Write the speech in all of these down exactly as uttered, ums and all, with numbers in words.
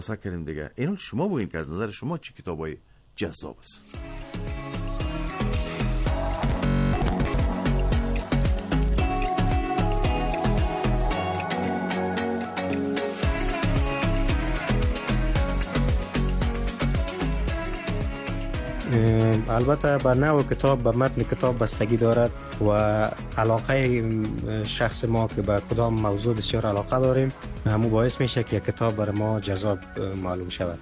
کردیم دیگه. اینو شما بگین که از نظر شما چی کتابای جذاب است؟ البته بر نوع کتاب به متن کتاب بستگی دارد و علاقه شخص ما که به کدام موضوع بسیار علاقه داریم همون باعث میشه که کتاب برای ما جذاب معلوم شود.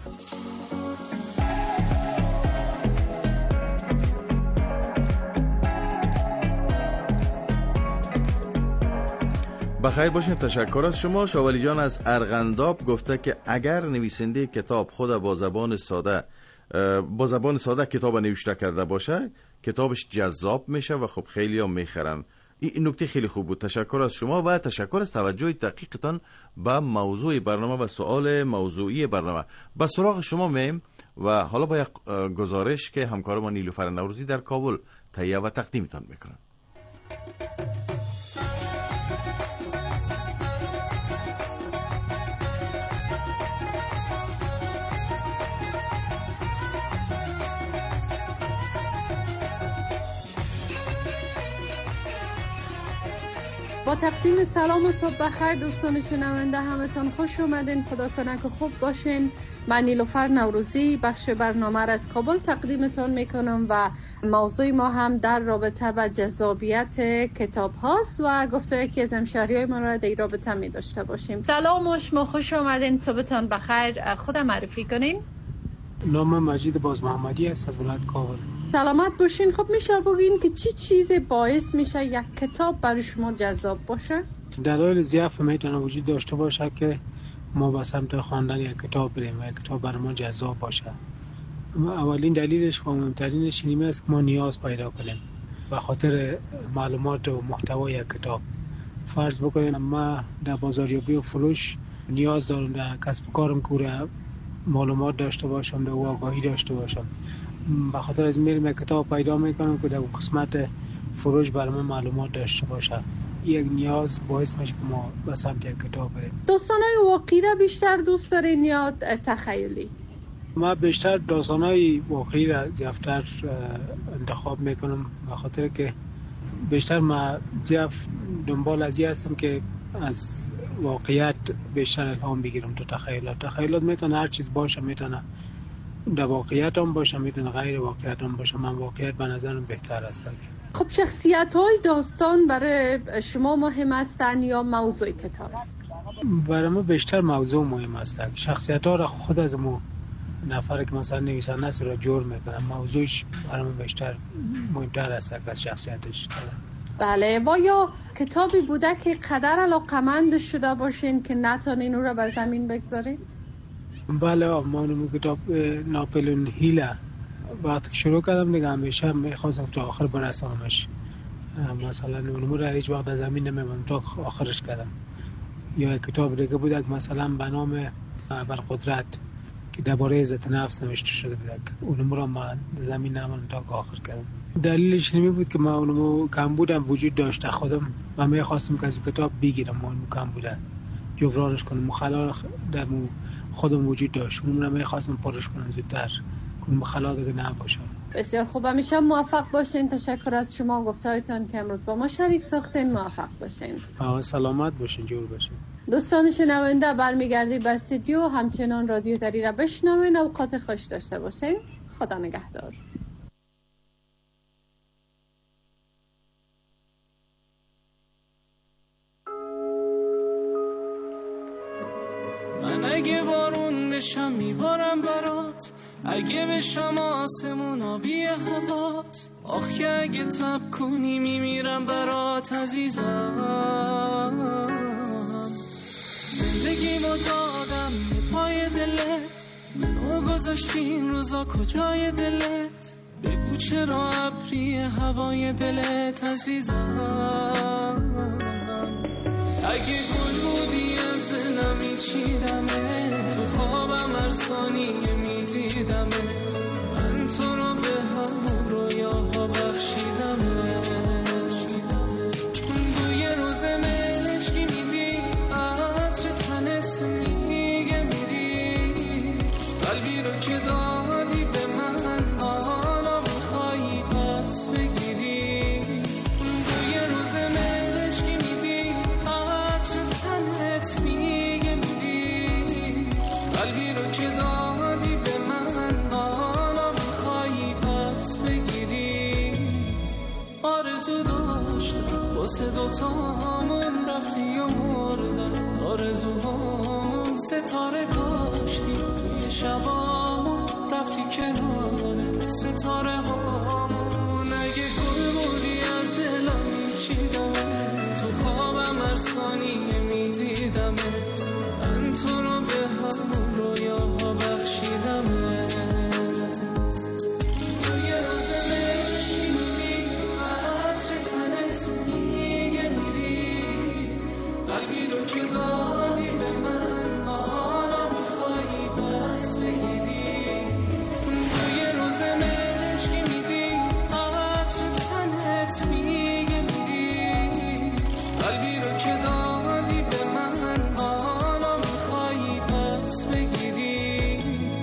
بخیر باشین. تشکر از شما. شاولی جان از ارغنداب گفته که اگر نویسنده کتاب خود با زبان ساده با زبان ساده کتاب نوشته کرده باشه کتابش جذاب میشه و خب خیلی هم میخرن. این نکته خیلی خوب بود. تشکر از شما و تشکر از توجه دقیقتان به موضوع برنامه و سوال موضوعی برنامه. به سراغ شما میم و حالا با یک گزارش که همکار ما نیلوفر نوروزی در کابل تهیه و تقدیمتان میکنن. با تقدیم سلام و صبح بخیر دوستان شنونده، همتون خوش اومدین. خدا کنه که خوب باشین. من نیلوفر نوروزی بخش برنامه را از کابل تقدیمتون میکنم و موضوع ما هم در رابطه با جذابیت کتاب هاست و گفتگویی که از همشهریای ما را در رابطه می داشته باشیم. سلام و شما خوش اومدین. صبحتون بخیر. خود معرفی کنین. نام مجید باز محمدی است از ولایت کابل. سلامت باشین. خب میشه بگین که چی چیز باعث میشه یک کتاب برای شما جذاب باشه؟ دلایل زیاد میتونه وجود داشته باشه که ما به سمت خواندن یک کتاب بریم و یک کتاب برای ما جذاب باشه. اولین دلیلش و مهمترینش اینه است که ما نیاز پیدا کنیم به خاطر معلومات و محتوای یک کتاب. فرض بکنیم ما در بازاریابی و فروش نیاز دارم در کسب و کارم که معلومات داشته باشم، در آگاهی داشته باشم. به خاطر از میرم یک کتاب پیدا میکنم که در قسمت فروش برای من معلومات داشته باشه. یک نیاز باعث میشه که ما به سمت یک کتاب بریم. داستانای واقعی را بیشتر دوست دارین یا تخیلی؟ ما بیشتر داستانای واقعی را زیادتر انتخاب میکنم به خاطر که بیشتر ما زیاد دنبال از این هستم که از واقعیت بیشتر الهام بگیرم تو تخیلات. تخیلات میتونه هر چیز باشه، میتونه در واقعیت هم باشه، میتونه غیر واقعیت هم باشه. من واقعیت به نظرم بهتر است. خب شخصیت های داستان برای شما مهم هستن یا موضوع کتاب؟ برای ما بیشتر موضوع مهم است. شخصیت ها را خود از ما نفر که مثلا نویسنده است را جور میکنه، موضوعش برای ما بیشتر مهمتر است از شخصیتش. بله. و یا کتابی بوده که قدر علاقمند شده باشین که نتونین او را بر زمین بگذارین؟ بله، ما اونمو کتاب ناپلئون هیل وقتی شروع کردم دیگه همیشه میخواستم تا آخر برسانمش. مثلا اونمو را هیچ وقت در زمین نمیبرم تا آخرش کردم. یا کتاب دیگه بود که مثلا به نام ابرقدرت که درباره عزت نفس نوشته شده بود، اونمو را من در زمین نمیبرم تا آخر کردم. دلیلش این بود که من اونمو کم بودم وجود داشته خودم و میخواستم که از کتاب بگیرم. اونمو کم بوده جبرانش کنم. مخالف در خودم وجود داشت، اونم رو میخواستم پرش کنم زودتر کنم خلا دیگه نباشه. بسیار خوب. همیشه موفق باشین. تشکر از شما گفتهایتان که امروز با ما شریک ساختین. موفق باشین. آه سلامت باشین، جور باشین. دوستان شنونده برمیگردی به استودیو، همچنان رادیو دری را بشنوین. اوقات خوش داشته باشین. خدا نگهدار. من اگه بارون بشم میبارم برات، اگه بشم آسمون آبی هوات، آخ که اگه تب کنی میمیرم برات عزیزم. زندگی ما دادم به پای دلت، منو گذاشتی این روزا کجای دلت، بگو چرا ابری هوای دلت عزیزم. اگه گل بودی از دلم میچیدمت، تو خوابم هر ثانیه میدیدمت، من تو رو به همون رویاها بخشیدمت. بوی روز مشکی میدی، عطر تنت میگه میری، قلبی رو که دادی به من حالا میخوایی پس بگیری. تو یه روز مشکی میدی عطر تنت میگه میری. قلبی رو که دادی به من حالا میخوایی پس بگیری. آرزو داشتم واسه دوتامون رفتی و مردن. آرزوهامون ستاره کاشتی توی شبامون رفتی کنار ستاره هامون. اگه گل بودی از دلم میچیدمت تو خوابم هر ثانیه میدیدمت. من تو رو به همون رویاها بخشیدمت. تو یه روز مشکی میدی عطر تنت میگه میری. قلبی رو که دادی به من حالا میخوایی پس بگیری. تو یه روز مشکی میدی عطر تنت میگه میری. قلبی رو که دادی به من حالا میخوایی پس بگیری.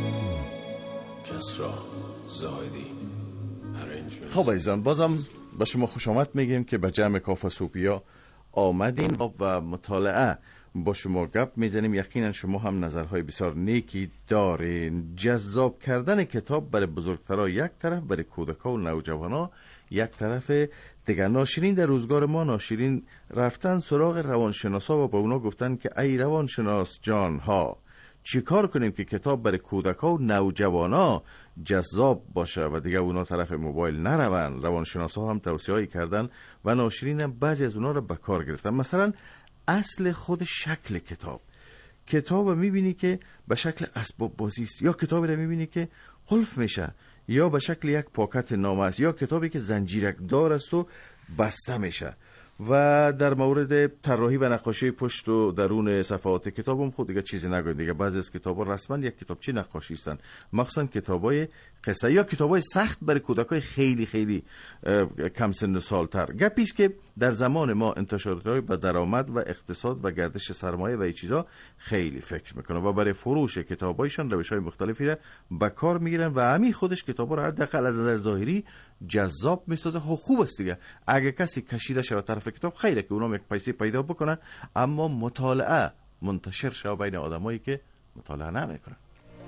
کسرا زاهدی. خب عزیزان، بازم به شما خوش آمد میگیم که به جمع کافه سوپیا آمدین و مطالعه با شما گپ میزنیم. یقینا شما هم نظرهای بسیار نیکی دارین. جذاب کردن کتاب برای بزرگترها یک طرف، برای کودکا و نوجوانا یک طرف دیگر. ناشرین در روزگار ما ناشرین رفتن سراغ روانشناسا و با اونا گفتن که ای روانشناس جان ها، چی کار کنیم که کتاب برای کودکا و نوجوانا جذاب باشه و دیگه اونا طرف موبایل نرون. روانشناسا هم توصیه‌ای کردن و ناشرین هم بعضی از اونا رو به کار گرفتن. مثلا اصل خود شکل کتاب. کتاب میبینی که به شکل اسباب بازی است، یا کتابی رو میبینی که قلف میشه، یا به شکل یک پاکت نامه است، یا کتابی که زنجیرک دار است و بسته میشه. و در مورد طراحی و نقاشی پشت و درون صفحات کتابم خود دیگه چیزی نگویم دیگه. بعضی از کتابا رسما یک کتابچه نقاشی هستن، مخصوصا کتابای قصه یا کتابای سخت برای کودکای خیلی خیلی کم سن و سالتر. گپی است که در زمان ما انتشارات‌های با درآمد و اقتصاد و گردش سرمایه و این چیزا خیلی فکر میکنن و برای فروش کتابایشان روش‌های مختلفی را به کار میگیرن و همین خودش کتابا رو حداقل از نظر ظاهری جذاب میسازه. خب خوب است دیگه. اگه کسی کشیده شود طرف کتاب خیره که اونم یک پیسه پیدا بکنن، اما مطالعه منتشر شود بین آدمایی که مطالعه نمیکنن.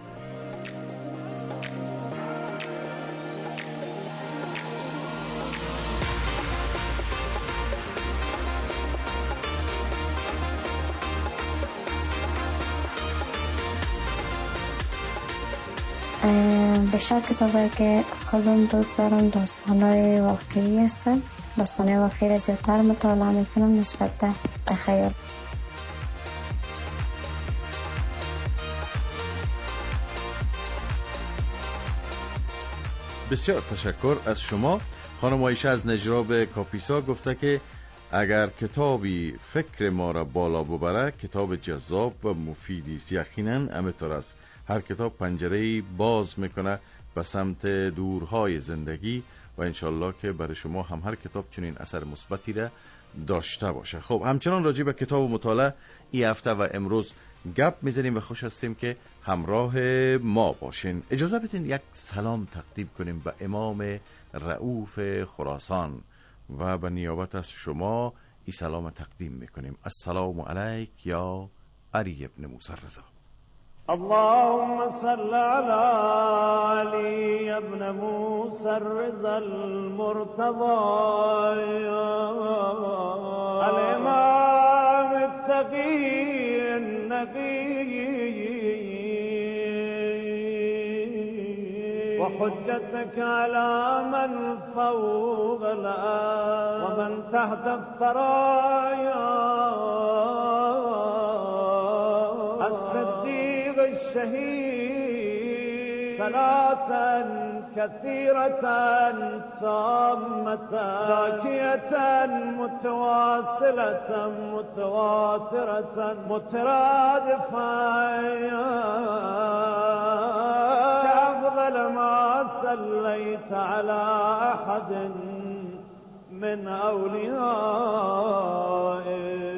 بیشتر کتابایی که خودم دوست دارم داستان‌های واقعی هستن. داستان‌های واقعی را زیادتر مطالعه میکنم نسبت به خیال. بسیار تشکر از شما. خانم عایشه از نجراب کاپیسا گفته که اگر کتابی فکر ما را بالا ببره کتاب جذاب و مفیدی است. یقینا همینطور است. هر کتاب پنجره‌ای باز میکنه به سمت دورهای زندگی و انشالله که برای شما هم هر کتاب چنین اثر مثبتی را داشته باشه. خب همچنان راجع به کتاب و مطالعه این هفته و امروز گپ میزنیم و خوش هستیم که همراه ما باشین. اجازه بدین یک سلام تقدیم کنیم به امام رؤوف خراسان و به نیابت از شما این سلام تقدیم میکنیم. السلام علیک یا علی ابن موسی رضا. اللهم صل على علي ابن موسى الرضا المرتضى الإمام التقي النقي وحجتك على من فوق الأرض ومن تحت الثرايا الصديق الشهيد صلاة كثيرة تامة ذاكية متواصلة متواترة مترادفة كأفضل ما صليت على أحد من أوليائك.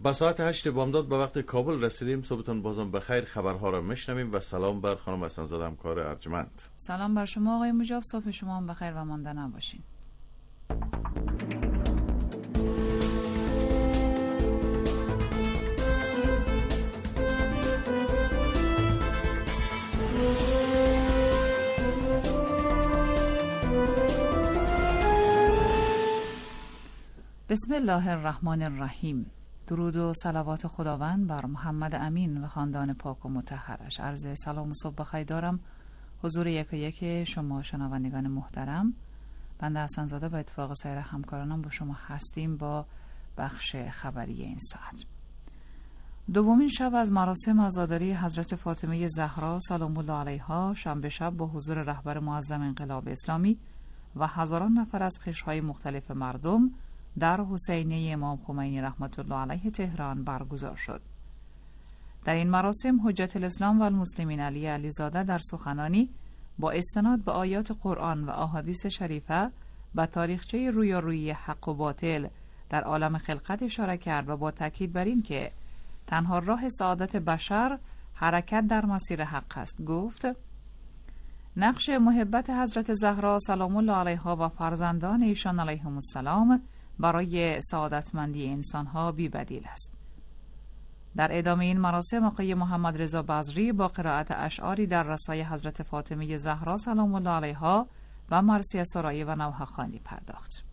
با ساعت هشت بامداد به وقت کابل رسیدیم. صبحتون بازم بخیر. خبرها را میشنویم و سلام بر خانم حسن‌زاده همکار ارجمند. سلام بر شما آقای مجاب، صبح شما هم بخیر و مانده نباشین. بسم الله الرحمن الرحیم. درود و صلوات خداوند بر محمد امین و خاندان پاک و مطهرش. عرض سلام و صبح بخیر دارم حضور یک یک شما شنوندگان محترم. بنده حسن‌زاده به اتفاق سایر همکارانم با شما هستیم با بخش خبری این ساعت. دومین شب از مراسم عزاداری حضرت فاطمه زهرا سلام الله علیها شنبه شب با حضور رهبر معظم انقلاب اسلامی و هزاران نفر از قشرهای مختلف مردم در حسینیه امام خمینی رحمت الله علیه تهران برگزار شد. در این مراسم حجت الاسلام و المسلمین علی علیزاده در سخنانی با استناد به آیات قرآن و احادیث شریفه به تاریخچه رویارویی حق و باطل در عالم خلقت اشاره کرد و با تاکید بر این که تنها راه سعادت بشر حرکت در مسیر حق است گفت: نقش محبت حضرت زهرا سلام الله علیها و فرزندان ایشان علیهم السلام برای سعادتمندی انسانها بی بدیل است. در ادامه این مراسم آقای محمد رضا بزری با قرائت اشعاری در رسای حضرت فاطمه زهرا سلام الله علیها و مرثیه سرایی و نوحه خوانی پرداخت.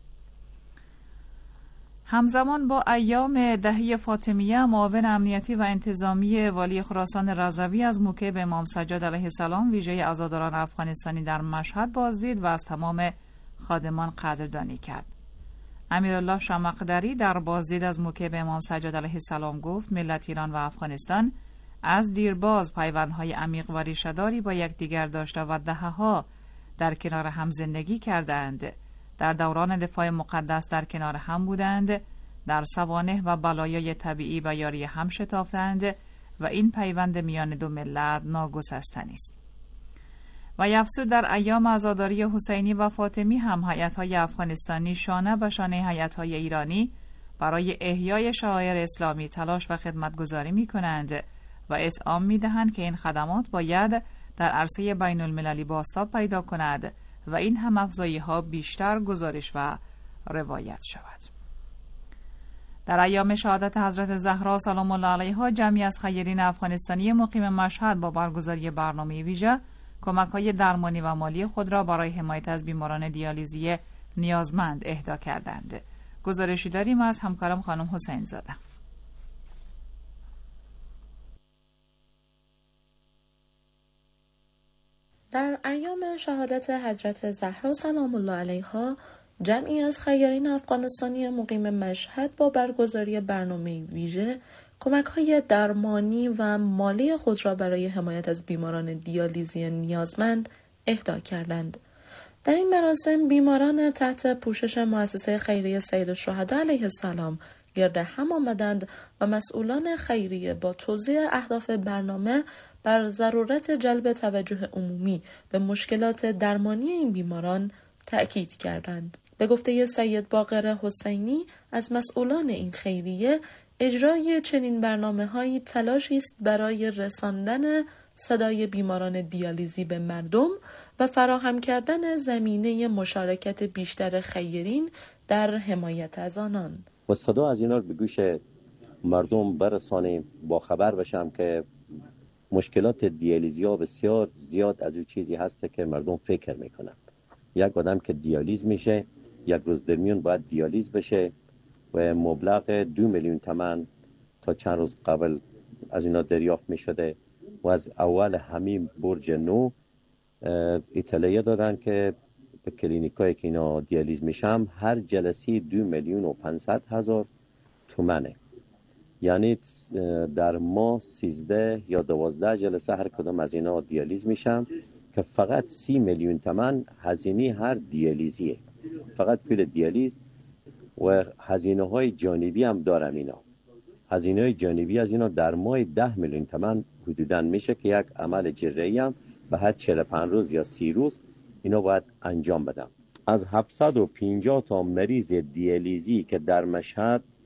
همزمان با ایام دهی فاطمیه، معاون امنیتی و انتظامی والی خراسان رضوی از موکب امام سجاد علیه السلام ویژه عزاداران افغانستانی در مشهد بازدید و از تمام خادمان قدردانی کرد. امیرالله شمقدری در بازدید از موکب امام سجاد علیه السلام گفت ملت ایران و افغانستان از دیرباز پیوندهای عمیق و ریشه‌داری با یکدیگر داشته و دهه‌ها در کنار هم زندگی کردند. در دوران دفاع مقدس در کنار هم بودند، در سوانح و بلایای طبیعی و یاری هم شتافتند و این پیوند میان دو ملت ناگسستنی است. و یفسود در ایام عزاداری حسینی و فاطمی هم هیئت‌های افغانستانی شانه به شانه هیئت‌های ایرانی برای احیای شعائر اسلامی تلاش و خدمتگزاری می‌کنند و اطعام می‌دهند که این خدمات باید در عرصه بین المللی بازتاب پیدا کند و این هم افزایی‌ها بیشتر گزارش و روایت شود. در ایام شهادت حضرت زهرا سلام الله علیها جمعی از خیرین افغانستانی مقیم مشهد با برگزاری برنامه ویژه کمک‌های درمانی و مالی خود را برای حمایت از بیماران دیالیزی نیازمند اهدا کردند. گزارشی داریم از همکارم خانم حسین زاده. در ایام شهادت حضرت زهرا سلام الله علیها جمعی از خیرین افغانستانی مقیم مشهد با برگزاری برنامه ویژه کمک‌های درمانی و مالی خود را برای حمایت از بیماران دیالیزی نیازمند اهدا کردند. در این مراسم بیماران تحت پوشش مؤسسه خیریه سید الشهدا علیه السلام گرد هم آمدند و مسئولان خیریه با توضیح اهداف برنامه بر ضرورت جلب توجه عمومی به مشکلات درمانی این بیماران تأکید کردند. به گفته سید باقر حسینی از مسئولان این خیریه، اجرای چنین برنامه‌هایی تلاشی است برای رساندن صدای بیماران دیالیزی به مردم و فراهم کردن زمینه مشارکت بیشتر خیرین در حمایت از آنان. و صدا از اینا رو به گوش مردم برسانیم، با خبر بشم که مشکلات دیالیزی ها بسیار زیاد از اون چیزی هست که مردم فکر میکنن. یک آدم که دیالیز میشه، یک روز در میون باید دیالیز بشه و مبلغ دو میلیون تومان تا چند روز قبل از اینا دریافت می شده و از اول همین برج نو اطلاعیه دادن که به کلینیکایی که اینا دیالیز میشم هر جلسه دو میلیون و پانصد هزار تومانه. یعنی در ماه سیزده یا دوازده جلسه هر کدام از اینا دیالیز میشم که فقط سی میلیون تومان هزینه هر دیالیزیه، فقط پول دیالیز. و هزینه های جانبی هم دارن اینا. هزینه های جانبی از اینا در ماه ده میلیون تومان حدوداً میشه که یک عمل جراحی هم به هر چهل و پنج روز یا سی روز اینا باید انجام بدم. از هفتصد و پنجاه تا مریض دیالیزی که در مشهد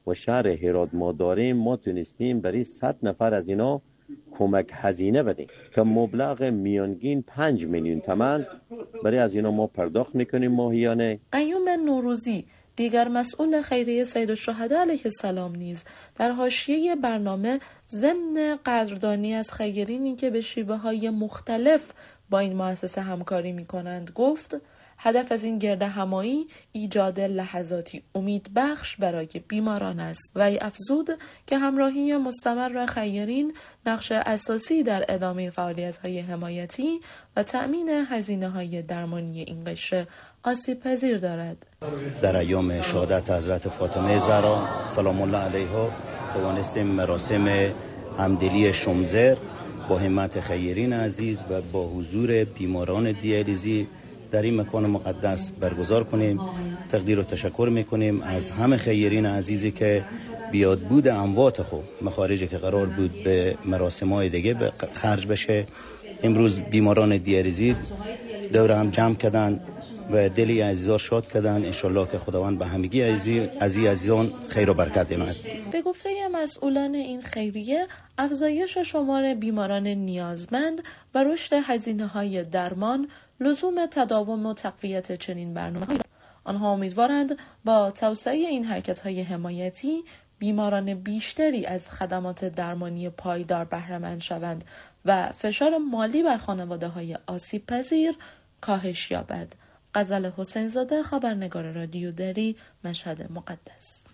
و شهر هرات ما داریم، ما تونستیم برای صد نفر از اینا کمک هزینه بدیم که مبلغ میانگین پنج میلیون تومان برای از اینا ما پرداخت میکنیم ماهیانه. قیوم نوروزی دیگر مسئول خیریه سید الشهدا علیه السلام نیز در حاشیه برنامه ضمن قدردانی از خیرینی که به شیوه‌های مختلف با این مؤسسه همکاری می‌کنند گفت هدف از این گرد همایی ایجاد لحظاتی امیدبخش برای بیماران است و ای افزود که همراهی مستمر خیرین نقش اساسی در ادامه فعالیت‌های حمایتی و تأمین هزینه‌های درمانی این قشر آسیب پذیر دارد. در ایام شهادت حضرت فاطمه زهرا سلام الله علیها توانستیم مراسم همدلی شمزر با همت خیرین عزیز و با حضور بیماران دیالیزی در این مکان مقدس برگزار کنیم. تقدیر و تشکر میکنیم از همه خیرین عزیزی که بیاد بود اموات خو مخارجی که قرار بود به مراسم‌های دیگه خرج بشه، امروز بیماران دیالیزی دور هم جمع کردن و دلی عزیزان شاد کردن. انشالله که خداوند به همگی عزیز عزیزان خیر و برکت دهد. به گفته مسئولان این خیریه افزایش شمار بیماران نیازمند و رشد هزینه‌های درمان لزوم تداوم و تقویت چنین برنامه‌هایی. آنها امیدوارند با توسعه این حرکت‌های حمایتی بیماران بیشتری از خدمات درمانی پایدار بهره‌مند شوند و فشار مالی بر خانواده‌های آسیب پذیر کاهش یابد. غزل حسین زاده، خبرنگار رادیو دری، مشهد مقدس.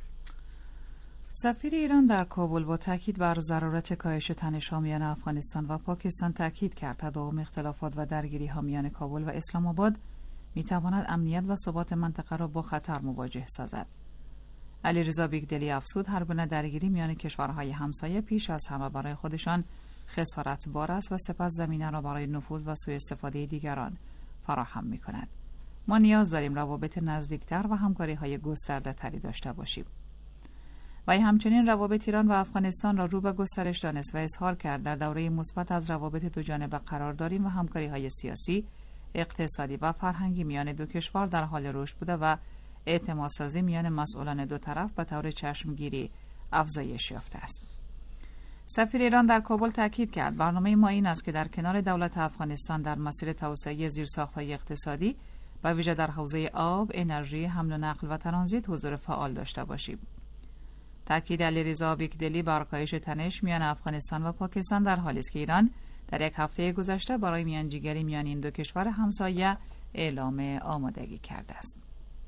سفیر ایران در کابل با تاکید بر ضرورت کاهش تنش‌ها میان افغانستان و پاکستان تاکید کرد تداوم اختلافات و درگیری‌ها میان کابل و اسلام آباد می‌تواند امنیت و ثبات منطقه را با خطر مواجه سازد. علیرضا بیگدلی افزود هر گونه درگیری میان کشورهای همسایه پیش از همه برای خودشان خسارتبار است و سپس زمینه را برای نفوذ و سوء استفاده دیگران فراهم می‌کند. ما نیاز داریم روابط نزدیکتر و همکاری‌های گسترده‌تری داشته باشیم. و همچنین روابط ایران و افغانستان را رو به گسترش دانست و اظهار کرد در دوره مثبت از روابط دو جانبه قرار داریم و همکاری‌های سیاسی، اقتصادی و فرهنگی میان دو کشور در حال رشد بوده و اعتمادسازی میان مسئولان دو طرف به طور چشمگیری افزایش یافته است. سفیر ایران در کابل تاکید کرد برنامه ما این است که در کنار دولت افغانستان در مسیر توسعه زیرساخت‌های اقتصادی و ویژه در حوزه آب، انرژی، حمل و نقل و ترانزیت حضور فعال داشته باشیم. تاکید علیرضا بیگدلی بر کاهش تنش میان افغانستان و پاکستان در حالی است که ایران در یک هفته گذشته برای میانجیگری میان این دو کشور همسایه اعلام آمادگی کرده است.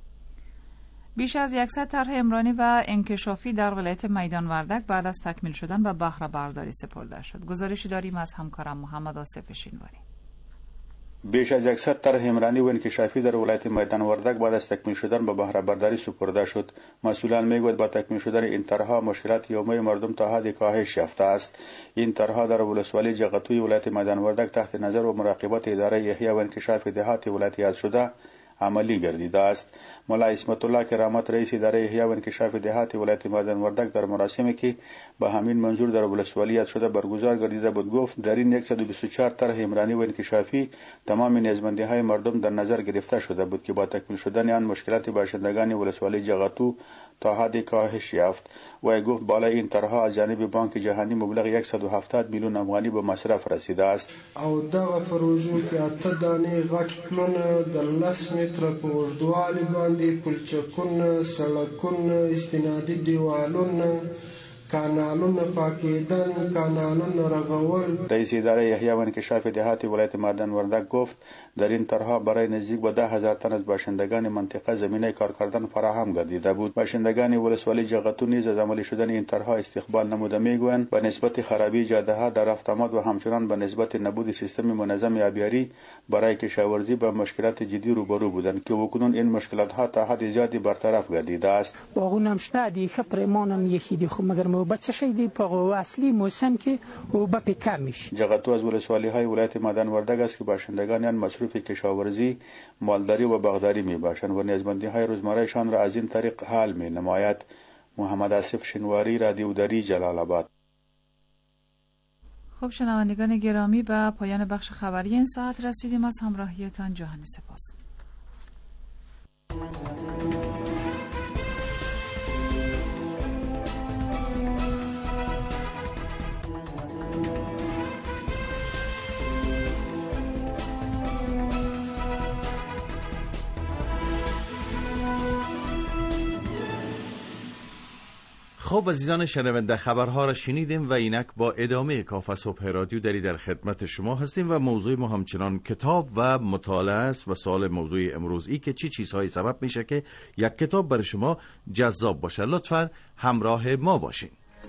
بیش از صد طرح عمرانی و انکشافی در ولایت میدان وردک بعد از تکمیل شدن به بهره برداری سپرده شد. گزارشی داریم از همکارم محمد آصف شینواری. بیش از صد طرح عمرانی و انکشافی در ولایت میدان وردک بعد از تکمیل شدن به بهره برداری سپرده شد. مسئولان میگویند با تکمیل شدن این طرحها مشکلات یومی مردم تا حدی کاهش یافته است. این طرحها در ولسوالی جغتوی ولایت میدان وردک تحت نظر و مراقبت اداره احیا و انکشاف دهات ولایت یاد شده عملی گردیده است. مولا اسمت الله کرامت رئیس اداره احیا و انکشاف دهات ولایت میدان وردک در مراسمی که به همین منظور در ولسوالی یاد شده برگزار گردیده بود گفت در این صد و بیست و چهار طرح عمرانی و انکشافی تمام نیازمندی های مردم در نظر گرفته شده بود که با تکمیل شدن آن مشکلات باشندگان ولسوالی جغتو تا حدی کاهش یافت. و گفت بالای این طرحها از جانب بانک جهانی مبلغ صد و هفتاد میلیون افغانی به مصرف رسیده است. او دغه پروژو کې اته دانې غټ پلونه د لس متره په اوږدوالي باندې پلچکونه، سړکونه، استنادي دیوالونه، کانالون پاکیدن، کانالون رغول. رئیس اداره احیا و انکشاف دهات ولایت میدان وردک گفت در این طرحها برای نزدیک به ده هزار تن از باشندگان منطقه زمینه کار کردن فراهم گردیده بود. باشندگان ولسوالی جغتو نیز از عملی شدن این طرحها استقبال نموده میگویند به نسبت خرابی جاده ها در رفت آمد و همچنان به نسبت نبود سیستم منظم آبیاری برای کشاورزی با مشکلات جدی روبرو بودند که اکنون این مشکلات ها تا حد زیادی برطرف گردیده است. باغونم شته دی خپرمانم یکی دی خو مگر مو بچه شي دی په اصلي موسم کې او به کم میشه. جغتو از ولسوالی های ولایت میدان وردک است که باشندگان آن مصروف کشاورزی، مالداری و باغداری می باشند و نیازمندی های روزمرهشان را از این طریق حل می نماید. محمد آصف شینواری، رادیو دری، جلال آباد. خب شنوندگان گرامی، به پایان بخش خبری این ساعت رسیدیم. از همراهیتان جهانی سپاس. خب عزیزان شنونده، خبرها را شنیدیم و اینک با ادامه کافه صبح رادیو دری در خدمت شما هستیم و موضوع ما همچنان کتاب و مطالعه است و سوال موضوع امروز ای که چی چیزهایی سبب میشه که یک کتاب برای شما جذاب باشه. لطفاً همراه ما باشین.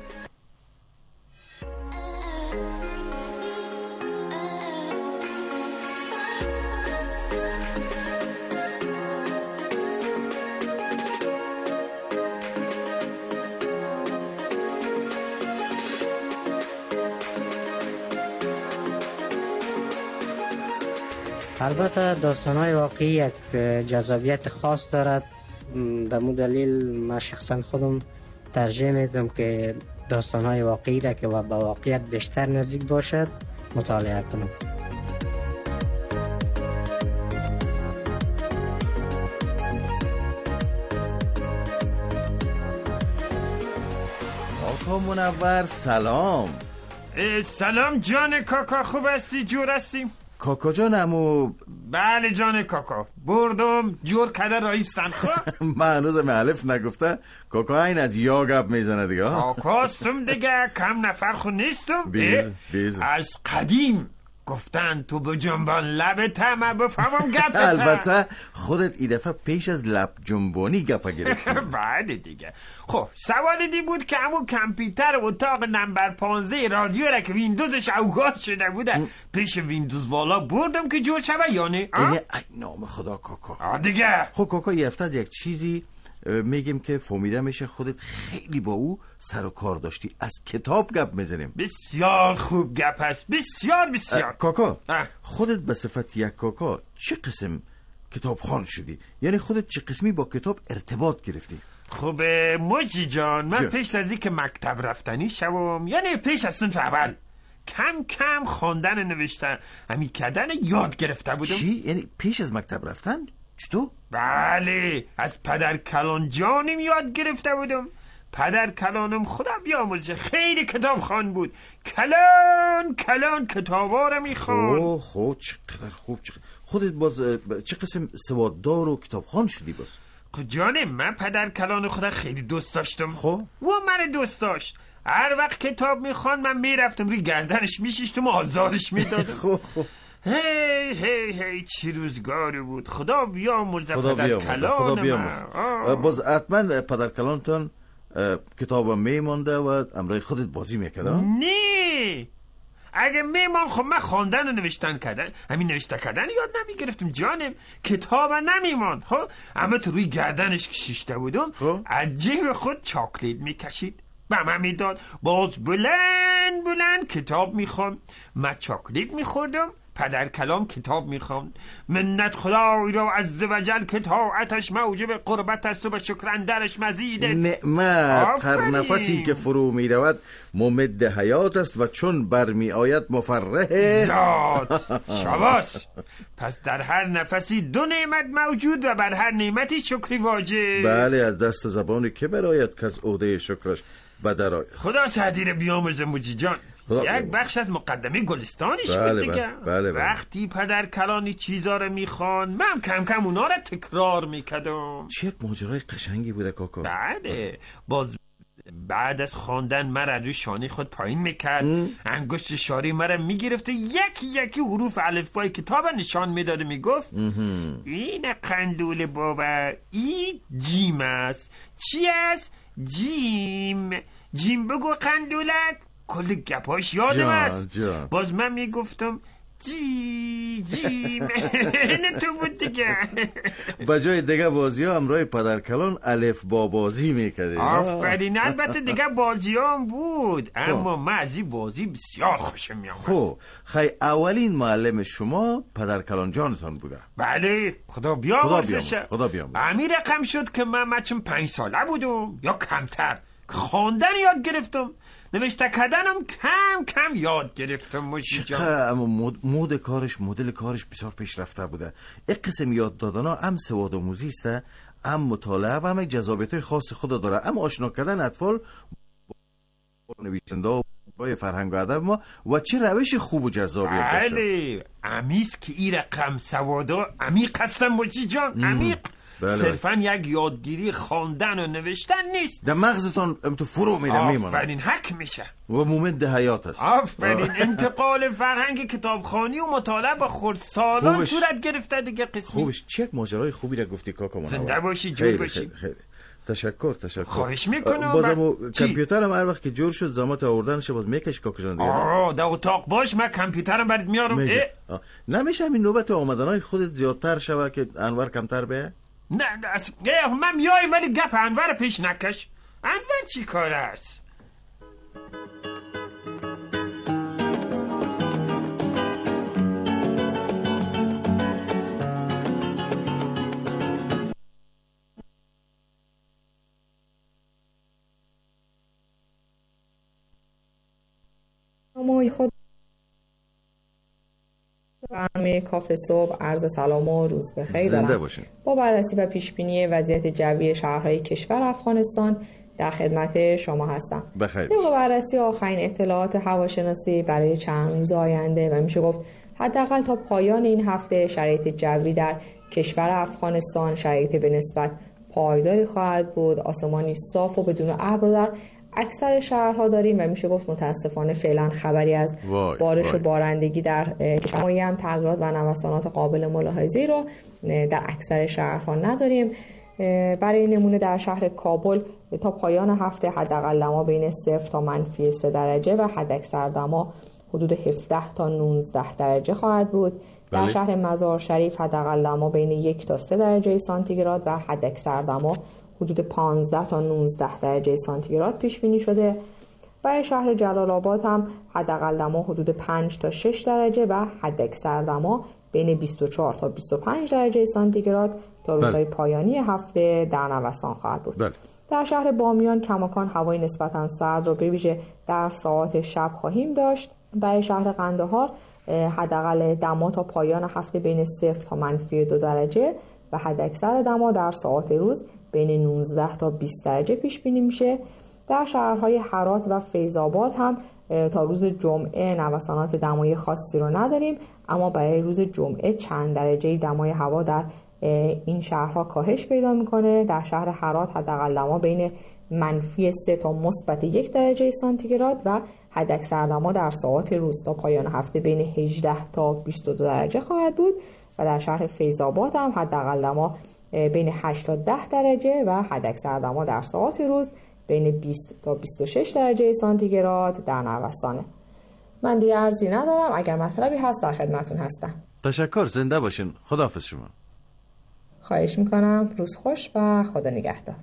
البته داستان‌های واقعی یک جذابیت خاص دارد. به مو دلیل من شخصا خودم ترجیح میدم که داستان‌های واقعی را که با واقعیت بیشتر نزدیک باشد مطالعه کنم. کاکا منور سلام. سلام جان کاکا، خوب هستی؟ جور هستی؟ کاکا جان امو بله جان کاکا، بردم جور کده رایستن. خب من هنوز معلف نگفته کاکا این از یا گپ میزنه دیگه. کاکاستم دیگه، کم نفر خود نیستم. بیز بیز از قدیم گفتن تو به جنبان لبت من بفهمم گپت. البته خودت این دفعه پیش از لب جنبانی گپا گرفتی. بله دیگه. خب سوال دی بود که همون کامپیوتر اتاق نمبر پانزده رادیو را که ویندوزش اوگاه شده بوده پیش ویندوز والا بردم که جور شوه یا نه؟ ای نام خدا کاکا دیگه. خب کاکا یه هفته یک چیزی میگیم که فهمیده میشه خودت خیلی با او سر و کار داشتی، از کتاب گپ میزنیم. بسیار خوب گپ هست، بسیار بسیار. کاکا اه. خودت به صفت یک کاکا چه قسم کتاب خوان شدی؟ یعنی خودت چه قسمی با کتاب ارتباط گرفتی؟ خب موجی جان، من جا. پیش از این که مکتب رفتنی شوم، یعنی پیش از صنف اول کم کم خواندن نوشتن همین کردن یاد گرفته بودم. چی؟ یعنی پیش از مکتب رفتن؟ چطور؟ بله، از پدر کلان جانم یاد گرفته بودم. پدر کلانم خدا بیامرزه خیلی کتاب خوان بود، کلان کلان کتابا رو میخوان. اوه خب چقدر خوب. چقدر. خودت باز چه قسم سواددار و کتاب خوان شدی باز؟ خب جانم، من پدر کلان خدا خیلی دوست داشتم. خب و من دوست داشت هر وقت کتاب میخوان من میرفتم روی گردنش میشیشتم و آزارش میدادم. خب خب هی هی هی چی روزگاری بود. خدا بیامرزه پدر کلانم. خدا بیامرزه. باز حتما پدر کلانتون کتاب میمانده و امرای خودت بازی میکرد؟ نه، اگه میمان خب من خواندن و نوشتن کردن همین نوشته کردن یاد نمیگرفتم جانم، کتاب نمیمان. خب اما تو روی گردنش که شیشته بودم از جیب خود چاکلیت میکشید به من میداد، باز بلند بلند کتاب میخوام. من چاکلیت میخوردم، پدر کلام کتاب میخوام. منت خدای را عز و جل که طاعتش موجب قربت است و به شکر اندرش مزید نعمت. هر نفسی که فرو میرود ممد حیات است و چون برمی آید مفرح ذات. شاباس. پس در هر نفسی دو نعمت موجود و بر هر نعمتی شکری واجب. بله، از دست زبان که براید که از عهده شکرش بدر خدا سعدیر بیامرزه موجی جان. یک بخش از مقدمه گلستانیش بود دیگه. بله بله. وقتی پدر کلانی چیزا رو میخوان من کم کم اونا رو تکرار میکردم. چه یک ماجرای قشنگی بوده کاکا. بله، باز بعد از خواندن مرا روی شانه خود پایین میکرد، انگشت شاری مرا میگرفت و یکی یکی حروف الفبای کتاب نشان میداد، میگفت این قندول بابا این جیم است. چی است؟ جیم. جیم بگو قندولک. کل گپاش یادم است. باز من میگفتم جی جیم. نه تو بود دیگه. بجای دیگه بازی ها همراه پدر کلان الف با بازی میکردیم. آفرین. البته دیگه بازی هم بود اما من از این بازی بسیار خوشم میامد. خب خیلی اولین معلم شما پدر کلان جانتان بوده؟ بله، خدا بیامرزشه. خدا بیامرزشه. همین رقم شد که من مچم پنج ساله بودم یا کمتر خواندن یاد گرفتم، نوشته کردنم کم کم یاد گرفتم. چقدر اما مود, مود کارش مدل کارش بسیار پیشرفته بوده. یک قسم یاد دادن ها هم سواد آموزی است، هم مطالعه و هم جذابیت خاص خود داره. اما آشنا کردن اطفال نویسنده و با فرهنگ و ادب ما و چه روش خوب و جذابی داشته. بله، عمیق که این رقم سوادا عمیق هستن موجی جان، عمیق. بله صرفا یک یادگیری خواندن و نوشتن نیست. در مغزتان تو فرو میره میمونه. آفرین، حک میشه و مومنت حیات است. آفرین. انتقال فرهنگ کتابخوانی و مطالعه با خردسالان خوبش. صورت گرفته دیگه قسمی. خوبش. چه ماجرای خوبی را گفتی کاکا منور. زنده باشی، جور باشی. خیلی خیلی. تشکر تشکر. خواهش میکنم. بازم کامپیوترم هر وقت که جور شد زامات آوردنش باز میکش کاکا جان دیگه. آه در اتاق باش، من کامپیوترم برات میارم. نمیشه همین نوبت آمدنای خودت زیادتر شوه که انور کمتر به؟ نه نه من میایم ولی گپ انور پیش نکش. انور چی کار است؟ ما خود برنامه کافه صبح عرض سلام و روز بخیر دارم. با بررسی و پیشبینی وضعیت جوی شهرهای کشور افغانستان در خدمت شما هستم. بخیر. طبق بررسی آخرین اطلاعات هواشناسی برای چند روز آینده و میشه گفت حداقل تا پایان این هفته شرایط جوی در کشور افغانستان شرایط به نسبت پایداری خواهد بود. آسمانی صاف و بدون ابر در اکثر شهرها داریم و میشه گفت متاسفانه فعلا خبری از وای، بارش وای. و بارندگی در کشور هم تغییرات و نوسانات قابل ملاحظه‌ای رو در اکثر شهرها نداریم. برای نمونه در شهر کابل تا پایان هفته حداقل دما بین صفر تا منفی سه درجه و حداکثر دما حدود هفده تا نوزده درجه خواهد بود. بله. در شهر مزار شریف حداقل دما بین یک تا سه درجه سانتیگراد و حداکثر دما حدود پانزده تا نوزده درجه سانتیگراد پیش بینی شده. برای شهر جلال آباد هم حداقل دما حدود پنج تا شش درجه و حداکثر دما بین بیست و چهار تا بیست و پنج درجه سانتیگراد تا روزهای بله. پایانی هفته در نوسان خواهد بود. بله. در شهر بامیان کماکان هوای نسبتاً سرد رو به ویژه در ساعات شب خواهیم داشت. برای شهر قندهار حداقل دما تا پایان هفته بین صفر تا منفی دو درجه و حداکثر دما در ساعات روز بین نوزده تا بیست درجه پیش بینی میشه. در شهرهای هرات و فیض‌آباد هم تا روز جمعه نوسانات دمای خاصی رو نداریم، اما برای روز جمعه چند درجه دمای هوا در این شهرها کاهش پیدا میکنه. در شهر هرات حداقل دما بین منفی سه تا مثبت یک درجه سانتیگراد و حداکثر دما در ساعات روز تا پایان هفته بین هجده تا بیست و دو درجه خواهد بود و در شهر فیض‌آباد هم حداقل دما بین هشت تا ده درجه و حداکثر دما در ساعات روز بین بیست تا بیست و شش درجه سانتیگراد در نوسانه. من دیگه عرضی ندارم، اگر مطلبی هست در خدمتون هستم. تشکر، زنده باشین. خداحافظ شما. خواهش میکنم، روز خوش و خدا نگهدار.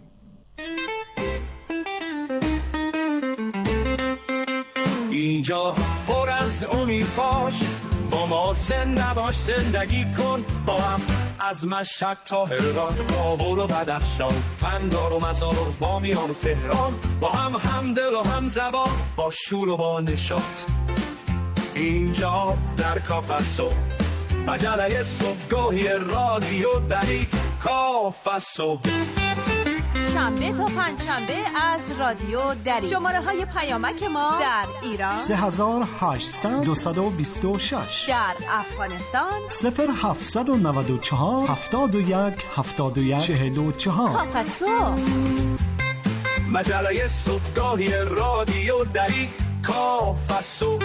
اینجا پر از امید باش، با ما زنده باش، زندگی کن با هم از مشهد تا هرات، کابل و بدخشان، قندهار و مزار و بامیان و تهران، با هم همدل و هم زبان، با شور و با نشاط. اینجا در کافه صبح، مجله صبحگاهی رادیو دری کافه صبح، شنبه تا پنجشنبه از رادیو دری. شماره های پیامک ما در ایران سه هزار و هشتصد دویست و بیست و شش، در افغانستان صفر هفتصد و نود و چهار هفتاد و یک هفتاد و یک چهل و چهار. کافه صبح، مجله صبحگاهی رادیو دری کافه صبح.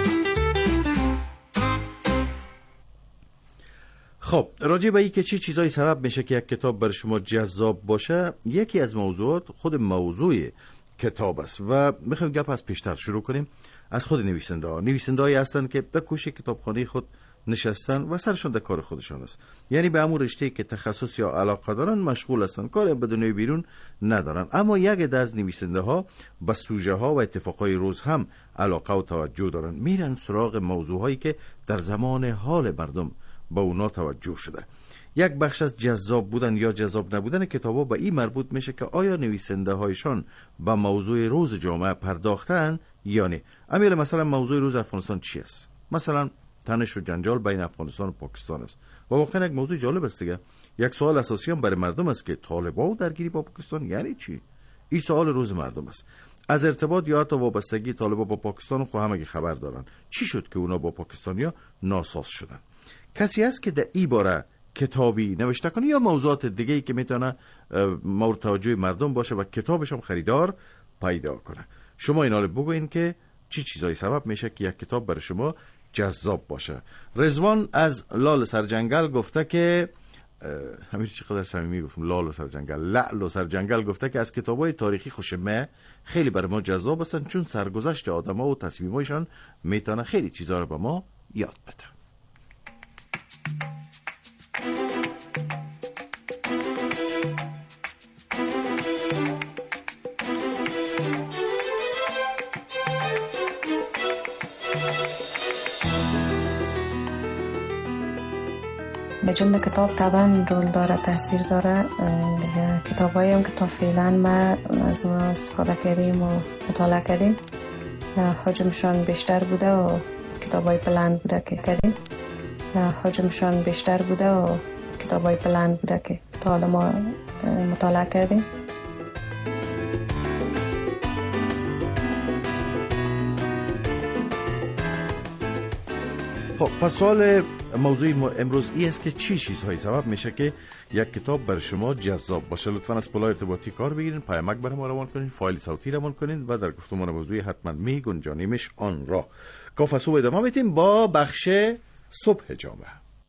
خب راجع به این که چی چیزایی سبب میشه که یک کتاب برای شما جذاب باشه، یکی از موضوعات خود موضوع کتاب است و میخوایم گپ از پیشتر شروع کنیم. از خود نویسنده ها نویسنده‌ای هستند که در کوشه کتابخانه خود نشستن و سرشون در کار خودشان است، یعنی به امور رشته‌ای که تخصص یا علاقه دارن مشغول هستند، کار به دنیای بیرون ندارن. اما یک عده از نویسنده ها به سوژه ها و اتفاقای روز هم علاقه و توجه دارن، میرن سراغ موضوع هایی که در زمان حال مردم با اونا توجه شده. یک بخش از جذاب بودن یا جذاب نبودن کتابا به این مربوط میشه که آیا نویسنده هایشان با موضوع روز جامعه پرداختن یا نه. امیل مثلا موضوع روز افغانستان چی است؟ مثلا تنش و جنجال بین افغانستان و پاکستان است و واقعا یک موضوع جالب است دیگه. یک سوال اساسی هم برای مردم است که طالبان و درگیری با پاکستان یعنی چی؟ این سوال روز مردم است. از ارتباط یا حتی وابستگی طالبان با پاکستان خو همه خبر دارن. چی شد که اونا با پاکستانیا ناساز شدن؟ کسی هست که در این باره کتابی نوشته کنه یا موضوعات دیگه‌ای که میتونه مورد توجه مردم باشه و کتابش هم خریدار پیدا کنه. شما اینا رو بگوین که چی چیزایی سبب میشه که یک کتاب برای شما جذاب باشه. رضوان از لال سرجنگل گفته که همین چقدر صمیمی گفتم، لال و سرجنگل، لعل و سرجنگل گفته که از کتابای تاریخی خوشمه خیلی برای ما جذاب هستن، چون سرگذشت آدم‌ها و تصمیم‌هایشان میتونه خیلی چیزا رو به ما یاد بده. به جمله کتاب طبعا رول داره، تاثیر داره. کتاب هایی هم که تا فعلا ما از اون استفاده کردیم و مطالعه کردیم حجمشان بیشتر بوده و کتاب های بلند بوده که کردیم حجمشان بیشتر بوده و کتاب های بلند بوده که تا حالا ما مطالعه کردیم. خب پس سوال موضوع امروز ای است که چی چیزهایی سبب میشه که یک کتاب بر شما جذاب باشه. لطفاً از پلای ارتباطی کار بگیرین، پیامک برای ما روان کنین، فایل صوتی روان کنین و در گفتمان موضوعی حتما می گنجانیمش آن را. کافه صبح ادامه میتیم با بخش صبح جامعه.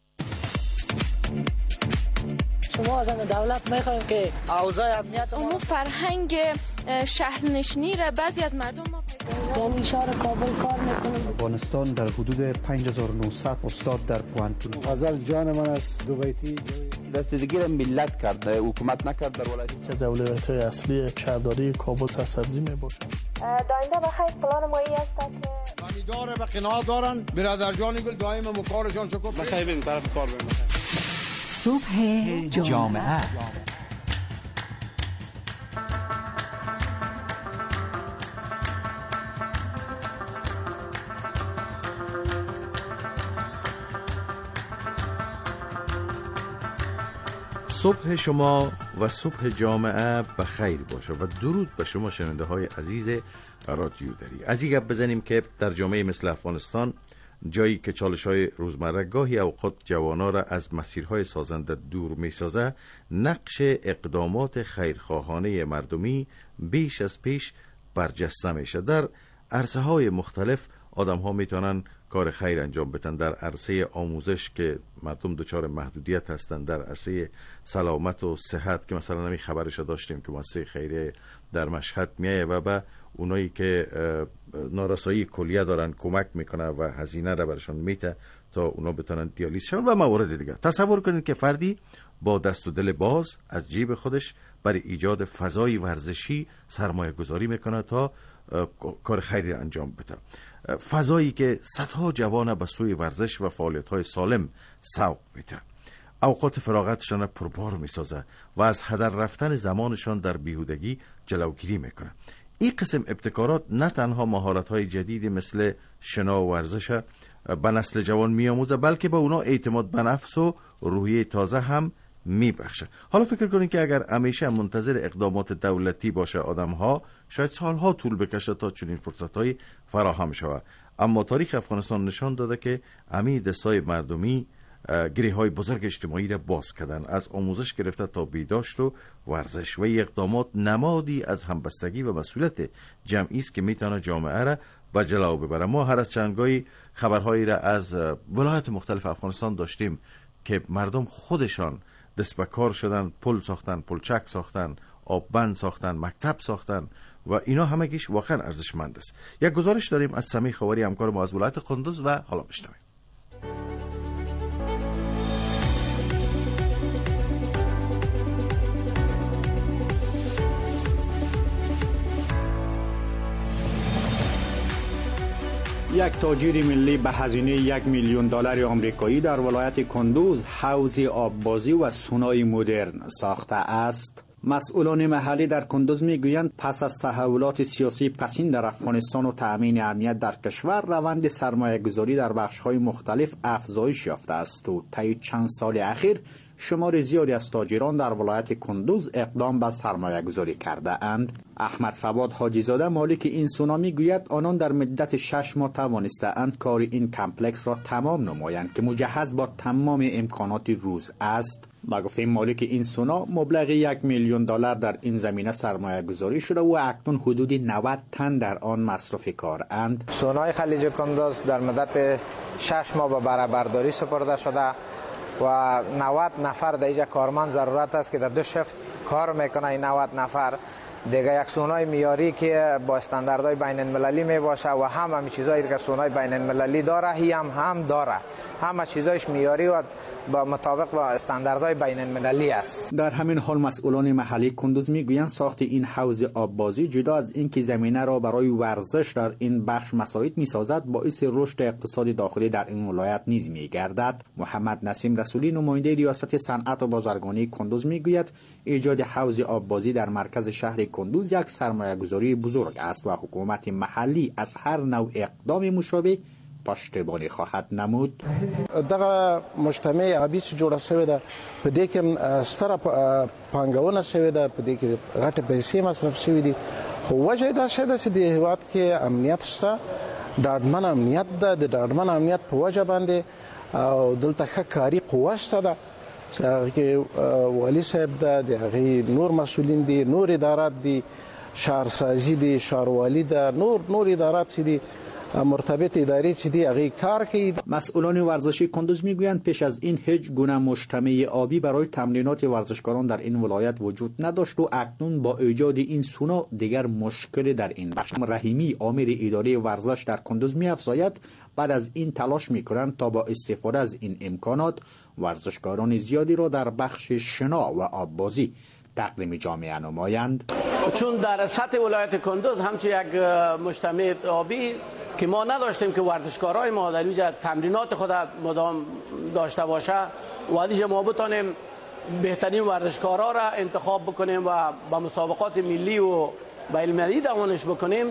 شما از دولت میخوایم که اوضاع امنیت امور فرهنگ شهرنشینی را بعضی از مردم ما یعنی شهر کابل کار میکنم. افغانستان در حدود پنج هزار و نهصد استاد در پوهنتون. غزل جان من است دو بیتی رسیدگی را ملت کرده، حکومت نکرد در ولایت. که اولویت‌های اصلی شهرداری کابل سرسبزی میباشه. داینده بخیر پلان مایی است که امیدواره به قناعت دارن برادر جان گل دائم مکارشان شکر بخیر بریم طرف کار بریم. صبح جامعه. صبح شما و صبح جامعه بخیر باشه و درود به شما شنونده های عزیز رادیو دری. از این گپ بزنیم که در جامعه مثل افغانستان، جایی که چالش های روزمره گاهی اوقات جوانا را از مسیرهای سازنده دور می سازه، نقش اقدامات خیرخواهانه مردمی بیش از پیش برجسته میشه. در عرصه های مختلف آدم ها میتونن کار خیر انجام بدن. در عرصه آموزش که مردم دچار محدودیت هستن، در عرصه سلامت و صحت که مثلا نمی خبرش داشتیم که مؤسسه خیریه در مشهد میایه و به اونایی که نارسایی کلیه دارن کمک میکنه و هزینه را برشان میته تا اونا بتونن دیالیز شون و موارد دیگه. تصور کنید که فردی با دست و دل باز از جیب خودش برای ایجاد فضای ورزشی سرمایه گذاری میکنه تا کار خیری انجام بده. فضایی که صدها جوان به سوی ورزش و فعالیت‌های سالم سوق میده. اوقات فراغتشان پربار میسازه و از هدر رفتن زمانشان در بیهودگی جلوگیری میکنه. این قسم ابتکارات نه تنها مهارت‌های جدیدی مثل شنا و ورزش به نسل جوان میآموزه، بلکه به اونا اعتماد به نفس و روحیه تازه هم میبخشه. حالا فکر کنید که اگر همیشه منتظر اقدامات دولتی باشه آدم‌ها، شاید سالها طول بکشه تا چنین فرصت‌هایی فراهم شود. اما تاریخ افغانستان نشان داده که همین دستای مردمی گریه‌های بزرگ اجتماعی را باز کردن، از آموزش گرفته تا بهداشت و ورزش، و اقدامات نمادی از همبستگی و مسئولیت جمعی است که میتونه جامعه را به جلو ببره. ما هر از چندگاهی خبرهایی را از ولایات مختلف افغانستان داشتیم که مردم خودشان دست به کار شدن، پل ساختن، پلچک ساختن، آب بند ساختن، مکتب ساختن و اینا همگیش واقعا ارزشمند است. یک گزارش داریم از سمیع خواری همکار ما از ولایت قندوز و حالا بشنویم. یک تاجر ملی به هزینه یک میلیون دلار آمریکایی در ولایت کندوز حوض آببازی و سونای مدرن ساخته است. مسئولان محلی در کندوز میگویند پس از تحولات سیاسی پسین در افغانستان و تأمین امنیت در کشور، روند سرمایه گذاری در بخش‌های مختلف افزایش یافته است و طی چند سال اخیر شمار زیادی از تاجران در ولایت کندوز اقدام به سرمایه گذاری کرده اند. احمد فواد حاجی زاده مالک این سونا میگوید آنان در مدت شش ماه توانسته اند کار این کمپلکس را تمام نمایند که مجهز با تمام امکانات روز است. با گفته مالک این سونا مبلغ یک میلیون دلار در این زمینه سرمایه گذاری شده و اکنون حدود نود تن در آن مصرف کار اند. سونای خلیج کندوز در مدت شش ماه به برآورداری سپرده شده و نود نفر در اینجا کارمند ضرورت است که در دو شفت کار میکنه. این نود نفر دیگه یک سونای میاری که با استانداردهای بین المللی می باشه و هم همه چیزایی که سونای بین المللی داره هی هم هم داره، همه چیزایش میاری و با مطابق با استانداردهای بین المللی است. در همین حال مسئولان محلی کندوز میگویند ساخت این حوض آببازی جدا از اینکه زمینه را برای ورزش در این بخش مساعد میسازد، باعث رشد اقتصاد داخلی در این ولایت نیز میگردد. محمد نسیم رسولی نماینده ریاست صنعت و بازرگانی کندوز میگوید ایجاد حوض آببازی در مرکز شهر کندوز یک سرمایه گذاری بزرگ است و حکومت محلی از هر نوع اقدام مشابه پشتیبانی خواهد نمود. دغه مجتمع آبی چې جوړه شوې ده په دې کې ستره پانګونه شوې ده، په دې کې غټه پیسې مصرف شوې دي، خو وجه دا شی ده چې د هیواد کې امنیت شته، ډاډمن امنیت ده. د ډاډمن امنیت په وجه باندې او دلته ښه کاري قوه شته ده چې هغه کې والي صاحب ده، د هغې نور مسؤلین دي، نور ادارات دي، شهرسازي دي، ښاروالي ده، نور نور ادارات چې دي مرتبط اداری چی دی اگه کار کید. مسئولان ورزشی کندوز میگویند پیش از این هیچ گونه مجتمع آبی برای تمرینات ورزشکاران در این ولایت وجود نداشت و اکنون با ایجاد این سونا دیگر مشکل در این بخش. رحیمی آمر اداره ورزش در کندوز می‌افزاید بعد از این تلاش میکنند تا با استفاده از این امکانات ورزشکاران زیادی را در بخش شنا و آببازی تقدیم جامعه نمایند. چون در سطح ولایت کندوز همچون یک مجتمع آبی که ما نداشتیم که ورزشکارای ما در اینجا تمرینات خود مدام داشته باشه و اینجا ما بتانیم بهترین ورزشکارا را انتخاب بکنیم و با مسابقات ملی و بین المللی دوانش بکنیم.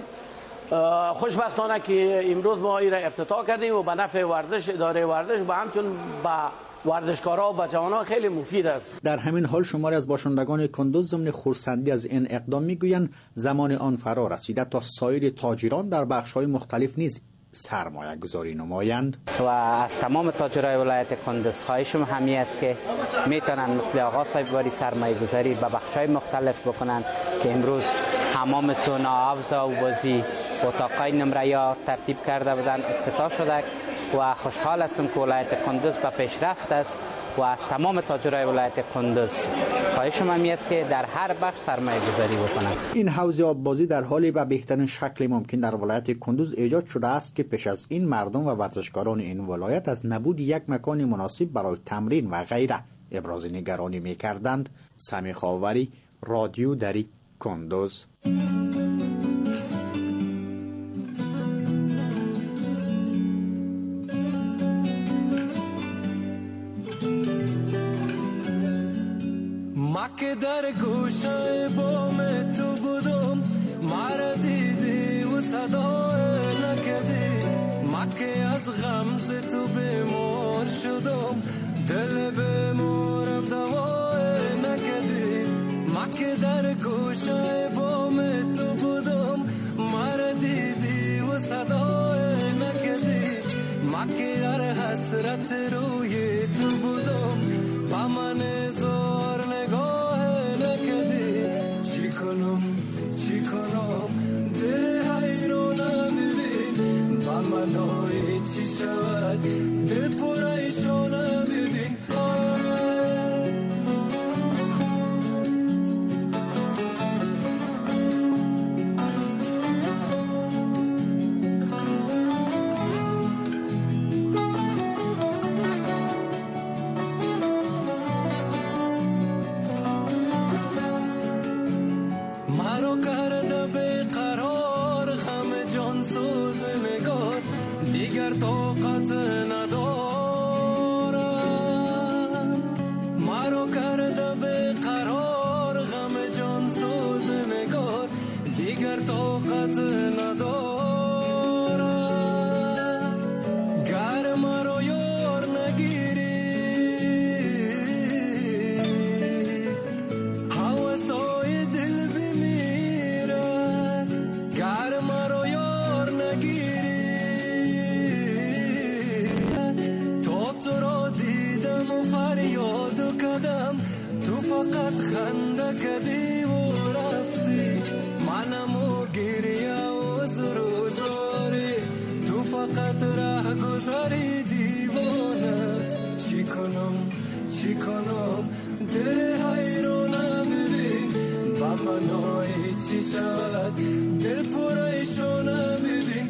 خوشبختانه که امروز ما این را افتتاح کردیم و به نفع ورزش، اداره ورزش و همچون با ورزشکارا و جوانان خیلی مفید است. در همین حال شماری از باشندگان کندوز ضمن خرسندی از این اقدام میگویند زمان آن فرا رسیده تا سایر تاجران در بخش‌های مختلف نیز سرمایه گذاری نمایند. و از تمام تاجرای ولایت کندوز خواهشم همی است که میتونن مثل آقا صاحب باری سرمایه گذاری به بخش‌های مختلف بکنن که امروز حمام سونا، حوض آببازی، اتاقای نمره ترتیب کرده بودن افتتاح شده و خوشحال هستم که ولایت کندوز به پیشرفت است و از تمام تاجرای ولایت کندوز خواهشم همی است که در هر بخش سرمایه گذاری بکنند. این حوض آببازی در حالی به بهترین شکل ممکن در ولایت کندوز ایجاد شده است که پیش از این مردم و ورزشکاران این ولایت از نبود یک مکان مناسب برای تمرین و غیره ابراز نگرانی می‌کردند. سمی خاوری، رادیو دری، کندوز. که در گوشه بام تو بودم مرا دیدی و صدا نکردی، ما که از غمز تو بیمار شدم دل بیمارم دوا نکردی، ما که در گوشه بام تو بودم مرا دیدی و صدا نکردی، ما که در حسرت روی تو بودم با من زار نگاه چی کنم دل حیرانم ببین با منای چی شود دل پریشانم ببین. طاقت ندارم مرا کرده به قرار غم فقط خنده کردی و رفتی، منم و گریه و زروزاری، تو فقط ره گذاری دیوانه. چی کنم چی کنم دل حیرانه، ببین با منای چی شود دل پریشانه، ببین.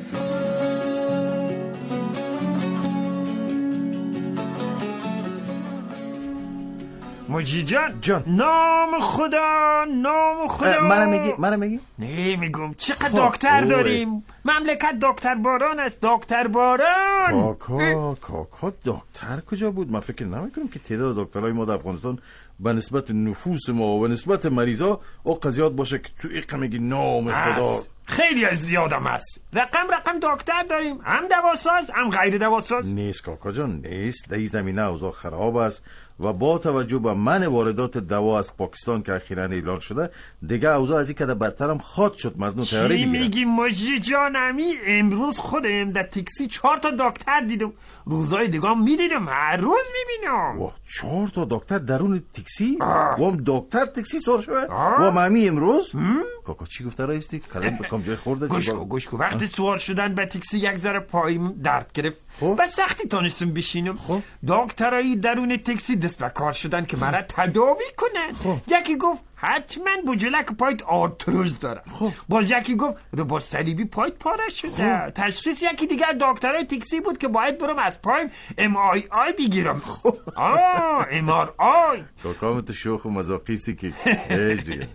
مجید جان جان نام خدا نام خدا منم میگی منم میگی نه میگم چقدر دکتر داریم، مملکت دکتر باران است، دکتر باران. کاکا کاکا دکتر کجا بود؟ من فکر نمیکنم که تعداد دکترای ما در افغانستان به نسبت نفوس ما و به نسبت مریضا او قضیات باشه که تو ایقا میگی نام خدا. خیلی از زیادم است. رقم رقم دکتر داریم، هم دواساز هم غیر دواساز. نیست کاکا جان نیست. در این زمینه اوضاع خراب است و با توجه به من واردات دوا از پاکستان که اخیراً اعلان شده دیگه اوضاع از این که بدتر هم خواد شد. مردم تیاری میگیرن. چی میگی مجید جانمی؟ امروز خودم در تاکسی چهار تا دکتر دیدم، روزای دیگه هم میدیدم، هر روز میبینم. واه چهار تا دکتر درون تاکسی؟ و هم دکتر تاکسی سر شده؟ و مامی امروز؟ کاکا چی گفته رایستی؟ کلم بکم جای خورده؟ گوش کو گوش کو وقتی سوار شدن به تاکسی یک ذره پایم درد گرفت، به سختی تونستم بشینم. دکترای درون تاکسی دست به کار شدن که مرا تداوی کنن. یکی گفت حتما بجلک پایت آرتروز داره، باز یکی گفت رباط صلیبی پایت پاره شده. تشخیص یکی دیگر دکترای تاکسی بود که باید برم از پایم ام آی آی بگیرم. آه ام آر آی. کاکا تو شوخ و مزاقیسی که هیچ دیگه.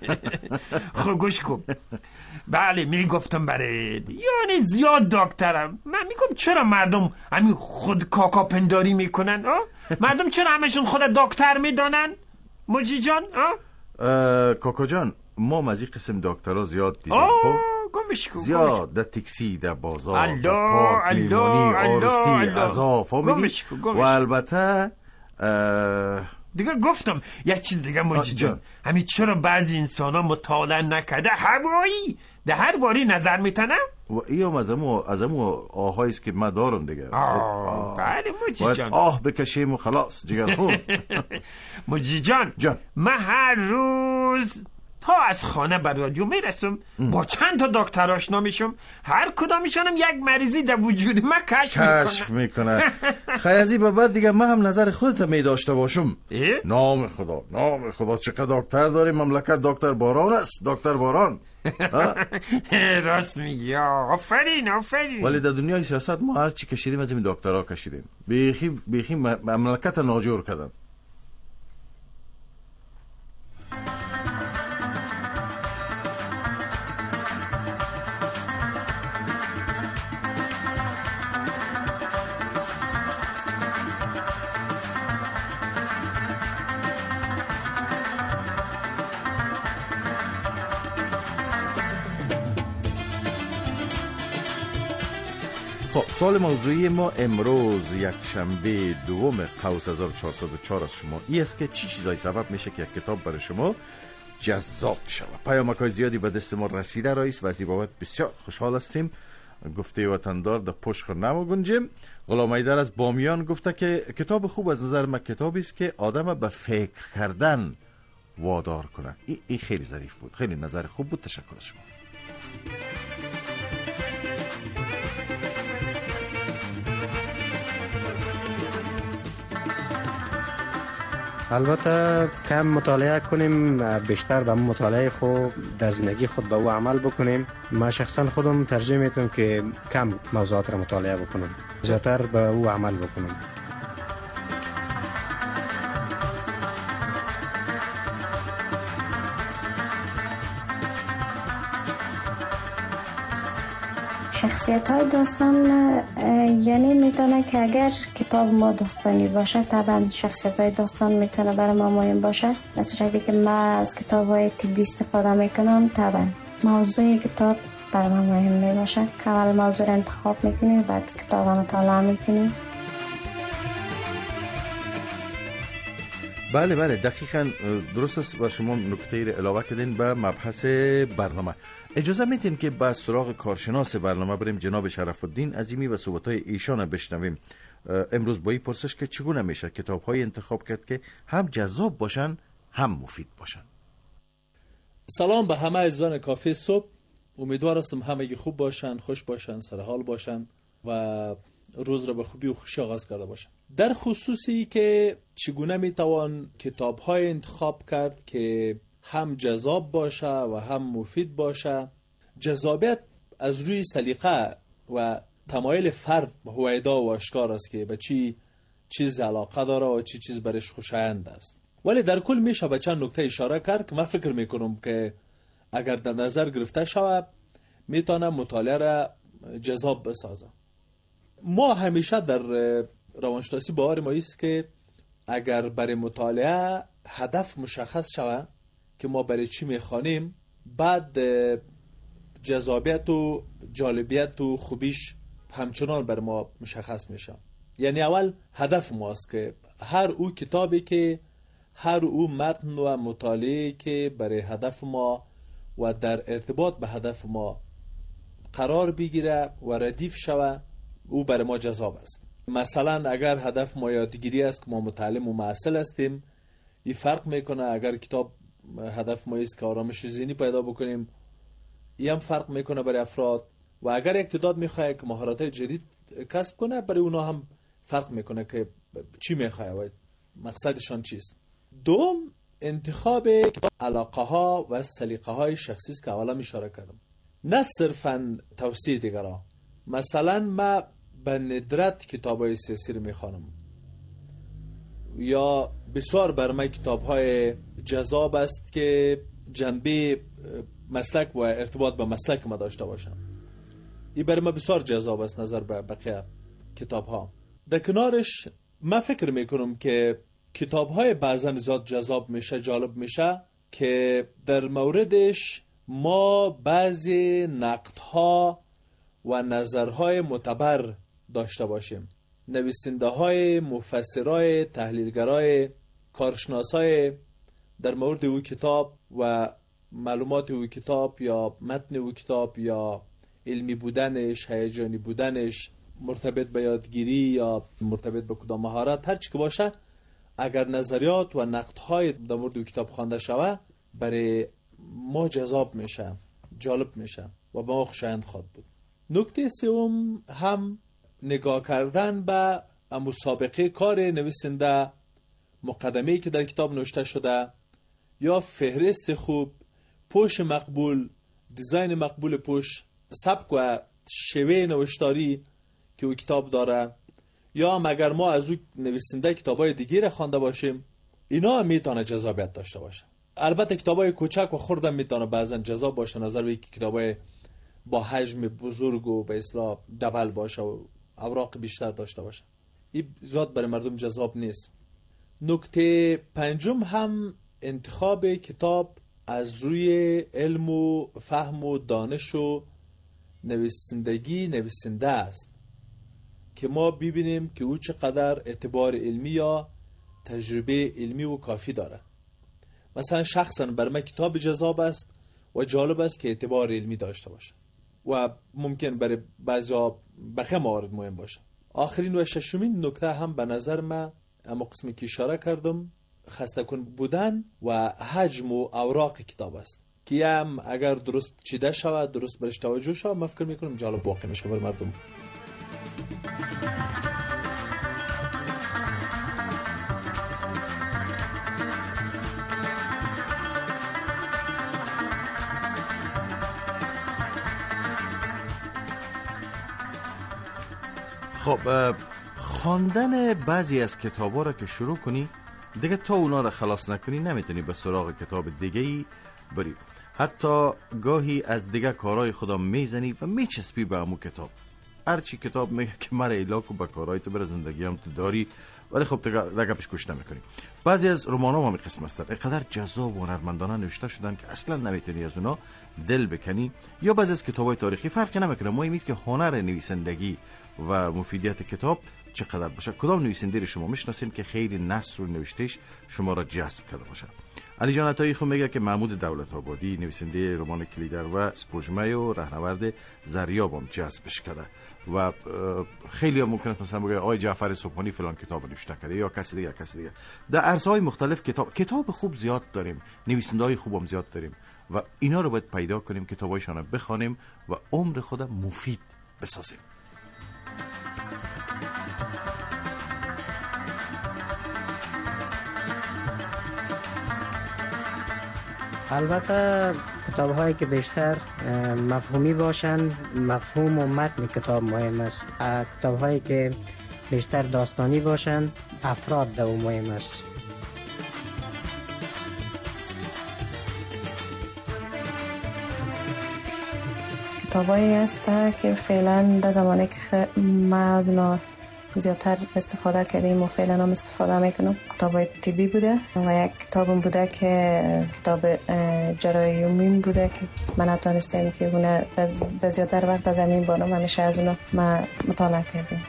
خب گوش کن. بله میگفتم برای یعنی زیاد دکترم. من میگم چرا مردم همین خود کاکا پنداری میکنن؟ مردم چرا همشون خود دکتر میدانن؟ مجید جان کاکا جان ما از این قسم دکترها زیاد دیدیم. خب زیاد در تاکسی، در بازار، در پارک میمانی، عروسی، عزا فهمیدی؟ و البته دیگه گفتم یک چیز دیگه مجید جان، همین چرا بعضی انسان ها مطالعه نکرده هوایی ده هر باری نظر میتنم؟ و ایام از امو از امو آهاییست که ما دارم دیگه. آه بله مجید جان، آه بکشیم و خلاص جگر خون. مجید جان جان من هر روز تا از خانه بر رادیو میرسم با چند تا دکتر آشنا میشم، هر کدامشونم یک مریضی در وجود من کشف میکنه کشف میکنه خیلی به بعد دیگه من هم نظر خودت می داشته باشم. نام خدا نام خدا چقدر دکتر داریم مملکت. دکتر باران است، دکتر باران. راست میگی، آفرین آفرین. ولی در دنیای سیاست ما هر چی کشیدیم از این دکترها کشیدیم. بیخی بیخی مملکت ناجور کردن. سوال موضوعی ما امروز یک شنبه دوم قوس هزار و چهارصد و چهار از شما این است که چی چیزایی سبب میشه که یک کتاب برای شما جذاب شود. پیامک‌های زیادی به دست ما رسیده رئیس و از این بابت بسیار خوشحال هستیم. گفته وطندار در پشت نمو گنجیم. غلام حیدر از بامیان گفته که کتاب خوب از نظر من کتابی است که آدم به فکر کردن وادار کنه. این ای خیلی ظریف بود، خیلی نظر خوب بود. تشکر از شما. البته کم مطالعه کنیم، بیشتر به مطالعه خود در زندگی خود به او عمل بکنیم. من شخصا خودم ترجیح میتونم که کم موضوعات را مطالعه بکنم، زیادتر به او عمل بکنم. شخصیت های داستان یعنی میتونه که اگر کتاب ما داستانی باشه طبعا شخصیت های داستان میتونه برای ما مهم باشه. مثل شکلی که من از کتاب های طبی استفاده میکنم طبعا موضوع کتاب برای ما مهم میباشه که اول موضوع را انتخاب میکنی بعد کتاب را مطالعه میکنی. بله بله دقیقاً درست است و شما نکته را علاوه کردین به مبحث برنامه. اجازه میتین که با سراغ کارشناس برنامه بریم، جناب شرف الدین عظیمی و صحبت‌های ایشان بشنویم. امروز با این پرسش که چگونه میشه کتاب‌های انتخاب کرد که هم جذاب باشن هم مفید باشن. سلام به همه عزیزان کافه صبح. امیدوار هستم همگی خوب باشن، خوش باشن، سرحال باشن و روز را به خوبی و خوشی آغاز کرده باشن. در خصوصی که چگونه میتوان کتاب‌های انتخاب کرد که هم جذاب باشه و هم مفید باشه. جذابیت از روی سلیقه و تمایل فرد هویدا و آشکار است که به چی چیز علاقه داره و چی چیز برش خوشایند است. ولی در کل میشه به چند نکته اشاره کرد که من فکر میکنم که اگر در نظر گرفته شود میتونه مطالعه را جذاب بسازه. ما همیشه در روانشناسی باور ما است که اگر برای مطالعه هدف مشخص شود که ما برای چی میخوانیم، بعد جذابیت و جالبیت و خوبیش همچنان بر ما مشخص میشه. یعنی اول هدف ماست که هر او کتابی که هر او متن و مطالعه که برای هدف ما و در ارتباط به هدف ما قرار بگیره و ردیف شوه، او برای ما جذاب است. مثلا اگر هدف ما یادگیری است که ما متعلم و معسل هستیم، این فرق میکنه. اگر کتاب هدف ما است که آرامش ذهنی پیدا بکنیم، این هم فرق میکنه برای افراد. و اگر یک تعداد میخواه که مهارت جدید کسب کنه، برای اونا هم فرق میکنه که چی میخواه و مقصدشان چیست. دوم، انتخاب علاقه ها و سلیقه های شخصی است که اولا اشاره کردم، نه صرفا توصیه دیگران. مثلا من به ندرت کتاب های سیاسی رو میخوانم یا بسیار بر من کتاب های جذاب است که جنبه مسلک و ارتباط به مسلک ما داشته باشم. این برای من بسیار جذاب است نظر به بقیه کتاب ها. در کنارش من فکر میکنم که کتاب های بعضا زیاد جذاب میشه، جالب میشه که در موردش ما بعضی نقدها و نظرهای معتبر داشته باشیم. نویسنده های، مفسرای، تحلیلگرای، کارشناسای در مورد او کتاب و معلومات او کتاب یا متن او کتاب یا علمی بودنش، هیجانی بودنش، مرتبط به یادگیری یا مرتبط به کدام مهارت، هر چی که باشه، اگر نظریات و نقدهای در مورد او کتاب خوانده شود، برای ما جذاب میشه، جالب میشه و به ما خوشایند خواهد بود. نکته سوم هم نگاه کردن به مسابقه کار نویسنده، مقدمه‌ای که در کتاب نوشته شده یا فهرست خوب، پوش مقبول، دیزاین مقبول پوش، سبک و شیوه نوشتاری که او کتاب داره، یا هم اگر ما از او نویسنده کتابای دیگه را خوانده باشیم، اینا هم میتونه جذابیت داشته باشه. البته کتابای کوچک و خردم میتونه بعضا جذاب باشه نظر به اینکه کتابای با حجم بزرگ و به اصطلاح دبل باشه و اوراق بیشتر داشته باشه. این زیاد برای مردم جذاب نیست. نکته پنجم هم انتخاب کتاب از روی علم و فهم و دانش و نویسندگی نویسنده است که ما ببینیم که او چقدر اعتبار علمی یا تجربه علمی و کافی داره. مثلا شخصا بر من کتاب جذاب است و جالب است که اعتبار علمی داشته باشه و ممکن برای بعضیا بخیه موارد مهم باشه. آخرین و ششمین نکته هم به نظر من اما قسمی که اشاره کردم، خسته کن بودن و حجم و اوراق کتاب است که هم اگر درست چیده شود، درست برش توجه شود، من فکر میکنم جالب واقع میشه بر مردم. خب خواندن بعضی از کتابا را که شروع کنی، دیگه تا اونا را خلاص نکنی نمیتونی به سراغ کتاب دیگه ای بری. حتی گاهی از دیگه کارهای خدا میزنی و میچسبی به همون کتاب. هرچی کتاب میگه که مرا ایلاک و به کارهای تو بر زندگی هم تو داری، ولی خب دیگه پیش کش نمیکنی. بعضی از رمان‌ها هم قسم هستن اینقدر جذاب و هنرمندانه نوشته شدن که اصلا نمیتونی از اونا دل بکنی. یا بعضی از کتابای تاریخی فرقی نمیکنه، مهم اینه که هنر نویسندگی و مفیدیت کتاب چقدر باشه. کدام نویسنده رو شما میشناسین که خیلی نثر و نوشتهش شما را جذب کرده باشه؟ علی جان عطایی خو میگه که محمود دولت آبادی نویسنده رمان کلیدر و سپوجمه و راهنورد زریابم جذبش کرده و خیلی ممکنه مثلا بگه آقای جعفر سبحانی فلان کتاب نوشته کرده یا کسی دیگه کسی دیگه. در عرصه‌های مختلف کتاب کتاب خوب زیاد داریم، نویسنده‌های خوبم زیاد داریم و اینا رو باید پیدا کنیم، کتابایشان رو بخوانیم و عمر خود مفید بسازیم. البته کتاب هایی که بیشتر مفهومی باشن، مفهوم و متن کتاب مهم است. کتاب هایی که بیشتر داستانی باشن، افراد دو مهم است. کتابایی است که فعلا در زمانی که ما اونا زیادتر استفاده کردیم و فعلا هم استفاده میکنم، کتابای طبی بوده و یک کتابم بوده که کتاب جراحیومین بوده که من نتونستم که اونه در زیادتر وقت از زمین بانم، همیشه از اونا ما مطالعه کردیم.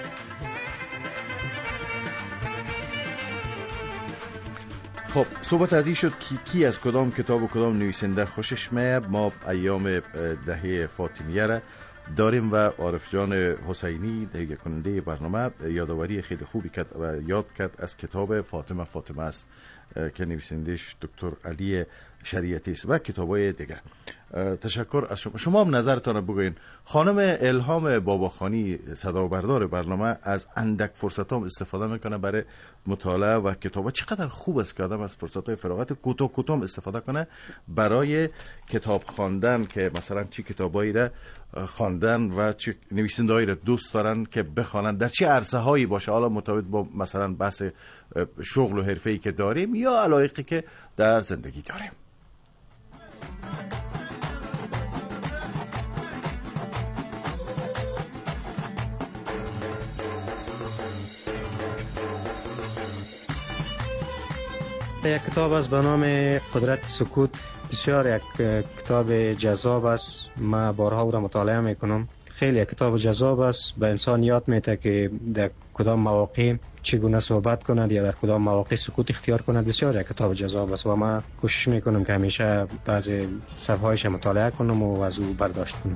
خب صحبت از این شد کی, کی از کدام کتاب و کدام نویسنده خوشش میاد. ما ایام دهه فاطمیه را داریم و عارف جان حسینی تهیه کننده برنامه یادآوری خیلی خوبی کرد و یاد کرد از کتاب فاطمه فاطمه است که نویسندش دکتر علی شریعتی است و کتابای دیگه. تشکر از شما. شما هم نظرتان بگوین. خانم الهام باباخانی صدابردار برنامه از اندک فرصتام استفاده میکنه برای مطالعه و کتابا. چقدر خوب است که آدم از فرصت‌های فراغت کوتاه کوتاه استفاده کنه برای کتاب خواندن، که مثلا چه کتابایی را خواندن و چه نویسنده‌ای را دوست دارن که بخوانن، در چه عرصه هایی باشه، حالا مرتبط با مثلا بحث شغل و حرفه‌ای که داریم یا علایقی که در زندگی داریم. یک کتاب است به نام قدرت سکوت، بسیار یک کتاب جذاب است. ما بارها او را مطالعه میکنم. خیلی یک کتاب جذاب است، به انسان یاد میده که در کدام مواقع چگونه صحبت کند یا در کدام مواقع سکوت اختیار کند. بسیار یک کتاب جذاب است و ما کوشش میکنم که همیشه بعضی صفحه‌هایش مطالعه کنم و از او برداشت کنم.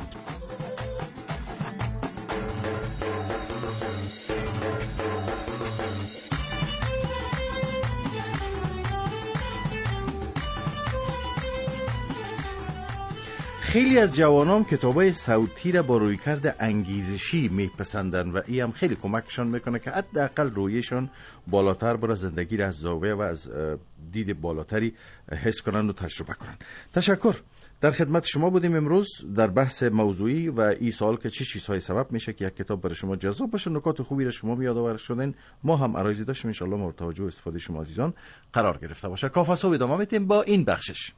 خیلی از جوانان کتابای صوتی را با رویکرد انگیزشی میپسندن و این هم خیلی کمکشان میکنه که حداقل رویشان بالاتر بره، زندگی را از زاویه و از دید بالاتری حس کنن و تجربه کنن. تشکر. در خدمت شما بودیم امروز در بحث موضوعی و این سوال که چه چیزهای سبب میشه که یک کتاب برای شما جذاب باشه. نکات خوبی را شما یادآور شدین، ما هم عرایضی داشتیم، ان شاء الله مورد توجه استفاده شما عزیزان قرار گرفته باشه. کافه صبح ادامه میدیم با این بخشش.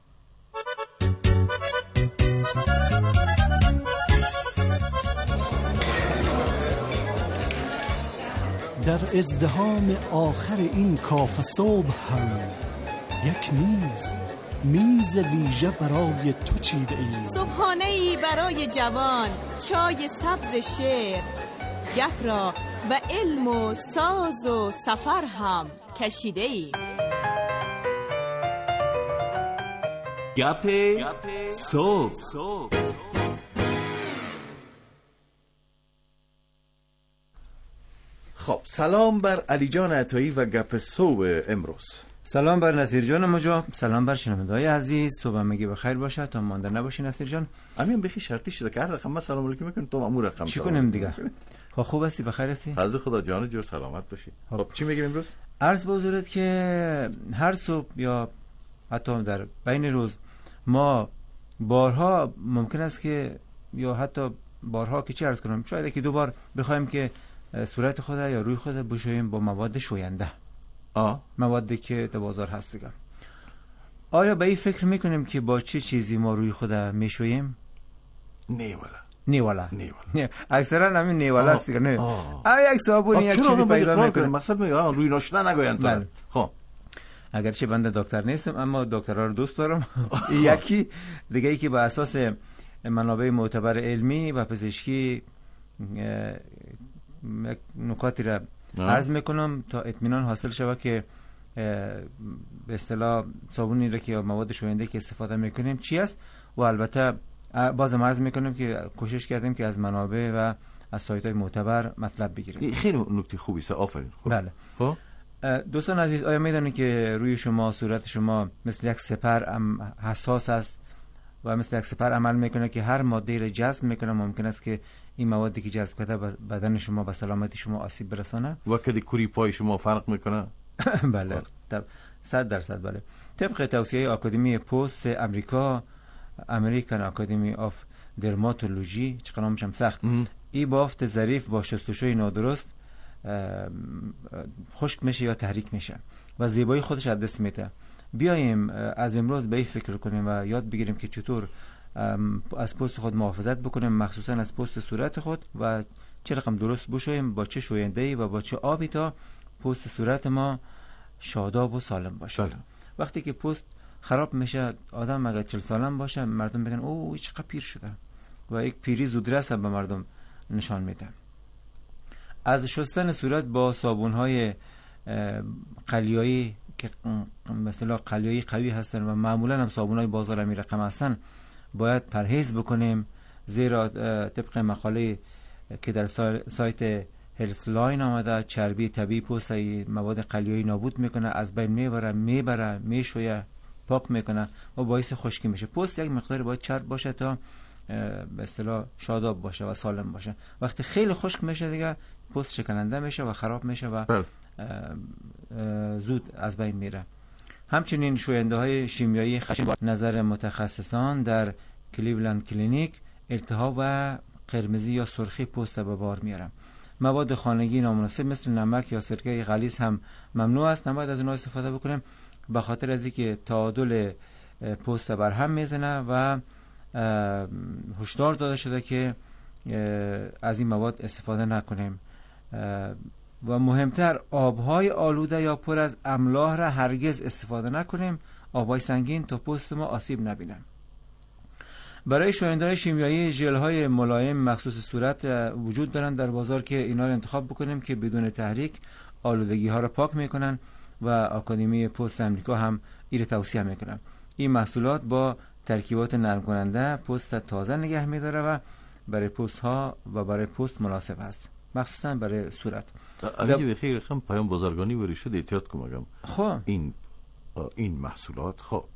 در ازدحام آخر این کافه صبح هم یک میز میز ویژه برای تو چیده ای، صبحانه ای برای جوان، چای سبز شعر، گپ را و علم و ساز و سفر هم کشیده ای. گپ صبح. خب سلام بر علی جان عطایی و گپ صبح امروز. سلام بر نصیر جان مجا، سلام بر شنونده‌های عزیز. صبح میگه بخیر باشه، تا مانده نباشی نصیر جان. همین بخی شرطی شده که هر رقم سلام علیکم میکنیم تو امور رقم چی کنیم دیگه. خب خوب هستی، بخیر هستی؟ فضل خدا جان جور سلامت باشی. خب چی میگیم امروز؟ عرض به حضورت که هر صبح یا حتی در بین روز ما بارها ممکن است که یا حتی بارها که چه عرض کنم، شاید که دو بار بخوایم که صورت خود یا روی خود بشوییم با مواد شوینده. آه موادی که در بازار هست دیگه. آیا به این فکر میکنیم که با چه چیزی ما روی خود میشوییم؟ نه والا نه والا نه والا اکثرا همین نه والا است دیگه. نه اما یک صابونی یک چیزی پیدا میکنه. مقصد میگه روی ناشته نگوین تو. خب اگرچه بنده دکتر نیستم اما دکترها رو دوست دارم. یکی دیگه ای که با اساس منابع معتبر علمی و پزشکی نکاتی را عرض میکنم تا اطمینان حاصل شود که به اصطلاح صابونی را که یا مواد شوینده که استفاده میکنیم چی است. و البته باز عرض میکنیم که کوشش کردیم که از منابع و از سایت های معتبر مطلب بگیریم. خیلی نکته خوبی است، آفرین. بله. خب دوستان عزیز، آیا میدونید که روی شما، صورت شما مثل یک سپر حساس است و مثل یک سپر عمل میکنه که هر ماده را جذب میکنه؟ ممکن است که این موادی که جذب کرده بدن شما، به سلامتی شما آسیب برسانه. و کدی کوری پای شما فرق میکنه؟ بله، صد درصد بله. طبق توصیه آکادمی پوست امریکا، امریکن آکادمی آف درماتولوژی، چه نامش هم سخت، این بافت ظریف با شستشوی نادرست خشک میشه یا تحریک میشه و زیبایی خودش از دست میده. بیاییم از امروز به این فکر کنیم و یاد بگیریم که چطور از پوست خود محافظت بکنیم، مخصوصا از پوست صورت خود، و چه رقم درست بشوییم، با چه شوینده‌ای و با چه آبی تا پوست صورت ما شاداب و سالم باشه. بله. وقتی که پوست خراب میشه، آدم اگر چهل سالم باشه مردم بگن اوه چقدر پیر شده و یک پیری زودرس به مردم نشان میده. از شستن صورت با صابون‌های قلیایی که مثلا قلیایی قوی هستن و معمولا هم صابون‌های بازار امی رقم هستن باید پرهیز بکنیم، زیرا طبق مقاله که در سایت هلس لاین آمده چربی طبیعی پوست مواد قلیایی نابود میکنه، از بین میبره، میبره، میشویه، پاک میکنه و باعث خشکی میشه. پوست یک مقدار باید چرب باشه تا به اصطلاح شاداب باشه و سالم باشه. وقتی خیلی خشک میشه دیگه پوست شکننده میشه و خراب میشه و اه اه زود از بین میره. همچنین شوینده های شیمیایی خشن با نظر متخصصان در کلیولند کلینیک التهاب و قرمزی یا سرخی پوست به بار میارن. مواد خانگی نامناسب مثل نمک یا سرکه غلیظ هم ممنوع است، نباید از اونها استفاده بکنیم، به خاطر از اینکه تعادل پوست بر هم میزنه و هشدار داده شده که از این مواد استفاده نکنیم. و مهمتر آبهای آلوده یا پر از املاح را هرگز استفاده نکنیم، آبهای سنگین تا پوست ما آسیب نبینه. برای شوینده شیمیایی ژل های ملایم مخصوص صورت وجود دارند در بازار که اینا رو انتخاب بکنیم که بدون تحریک آلودگی ها را پاک میکنن و آکادمی پوست امریکا هم این توصیه میکنن. این محصولات با ترکیبات نرم کننده پوست تازه نگه میداره و برای پوست ها و برای پوست مناسب است، مخصوصا برای صورت. اگه بخیر خم پیام بازرگانی وری شد احتیاط کنم اگم خب این این محصولات خب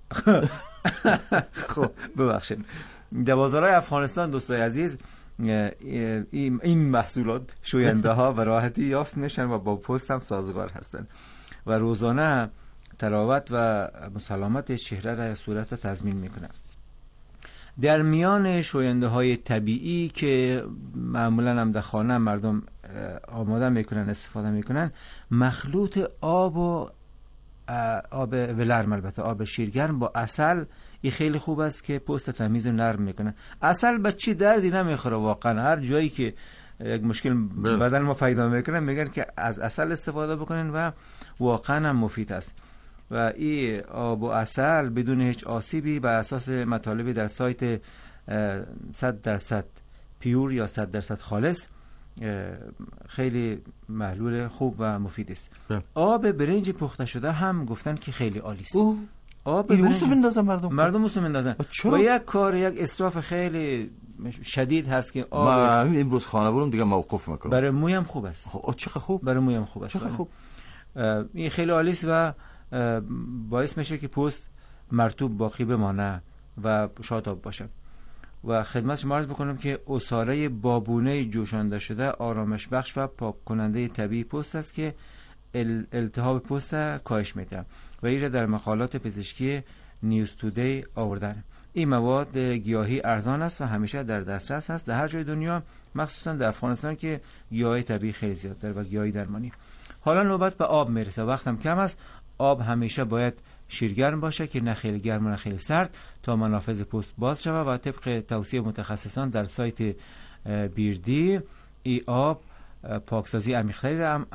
خب ببخشید در بازارهای افغانستان دوستای عزیز این محصولات شوینده ها به راحتی یافت میشن و با پوست هم سازگار هستن و روزانه تراوت و سلامت چهره را صورت را تضمین میکنن. در میان شوینده های طبیعی که معمولا هم در خانه مردم آماده میکنن استفاده میکنن، مخلوط آب و آب ولرم، البته آب شیرگرم با عسل، این خیلی خوب است که پوست تمیز و نرم میکنه. عسل به چی دردی نمیخوره واقعا. هر جایی که یک مشکل بدن ما پیدا میکنه میگن که از عسل استفاده بکنین و واقعا هم مفید است. و این آب و عسل بدون هیچ آسیبی بر اساس مطالبی در سایت صد درصد پیور یا صد درصد خالص خیلی محلول خوب و مفید است. آب برنج پخته شده هم گفتن که خیلی عالی است. آب برنج بندازن مردم مردم موسو بندازن و یک کار یک اسراف خیلی شدید هست که آب ما امروز خانه برم دیگه موقف میکنم. برای موی هم خوب است. چقدر خوب؟ برای موی هم خوب است. چقدر خوب. این خیلی عالی است و باعث میشه که پوست مرطوب باقی بمانه و شاداب باشه. و خدمت شما عرض بکنم که عصاره بابونه جوشانده شده آرامش بخش و پاک کننده طبیعی پوست است که التهاب پوست کاهش میده و این در مقالات پزشکی نیوز تودی آوردن. این مواد گیاهی ارزان است و همیشه در دسترس است در هر جای دنیا، مخصوصا در افغانستان که گیاهی طبیعی خیلی زیاد داره و گیاهی درمانی. حالا نوبت به آب میرسه، وقتم کم است. آب همیشه باید شیرگرم باشه که نه خیلی گرم و نه خیلی سرد تا منافذ پوست باز شود و طبق توصیه متخصصان در سایت بیردی ای آب پاکسازی عمیق‌تری را هم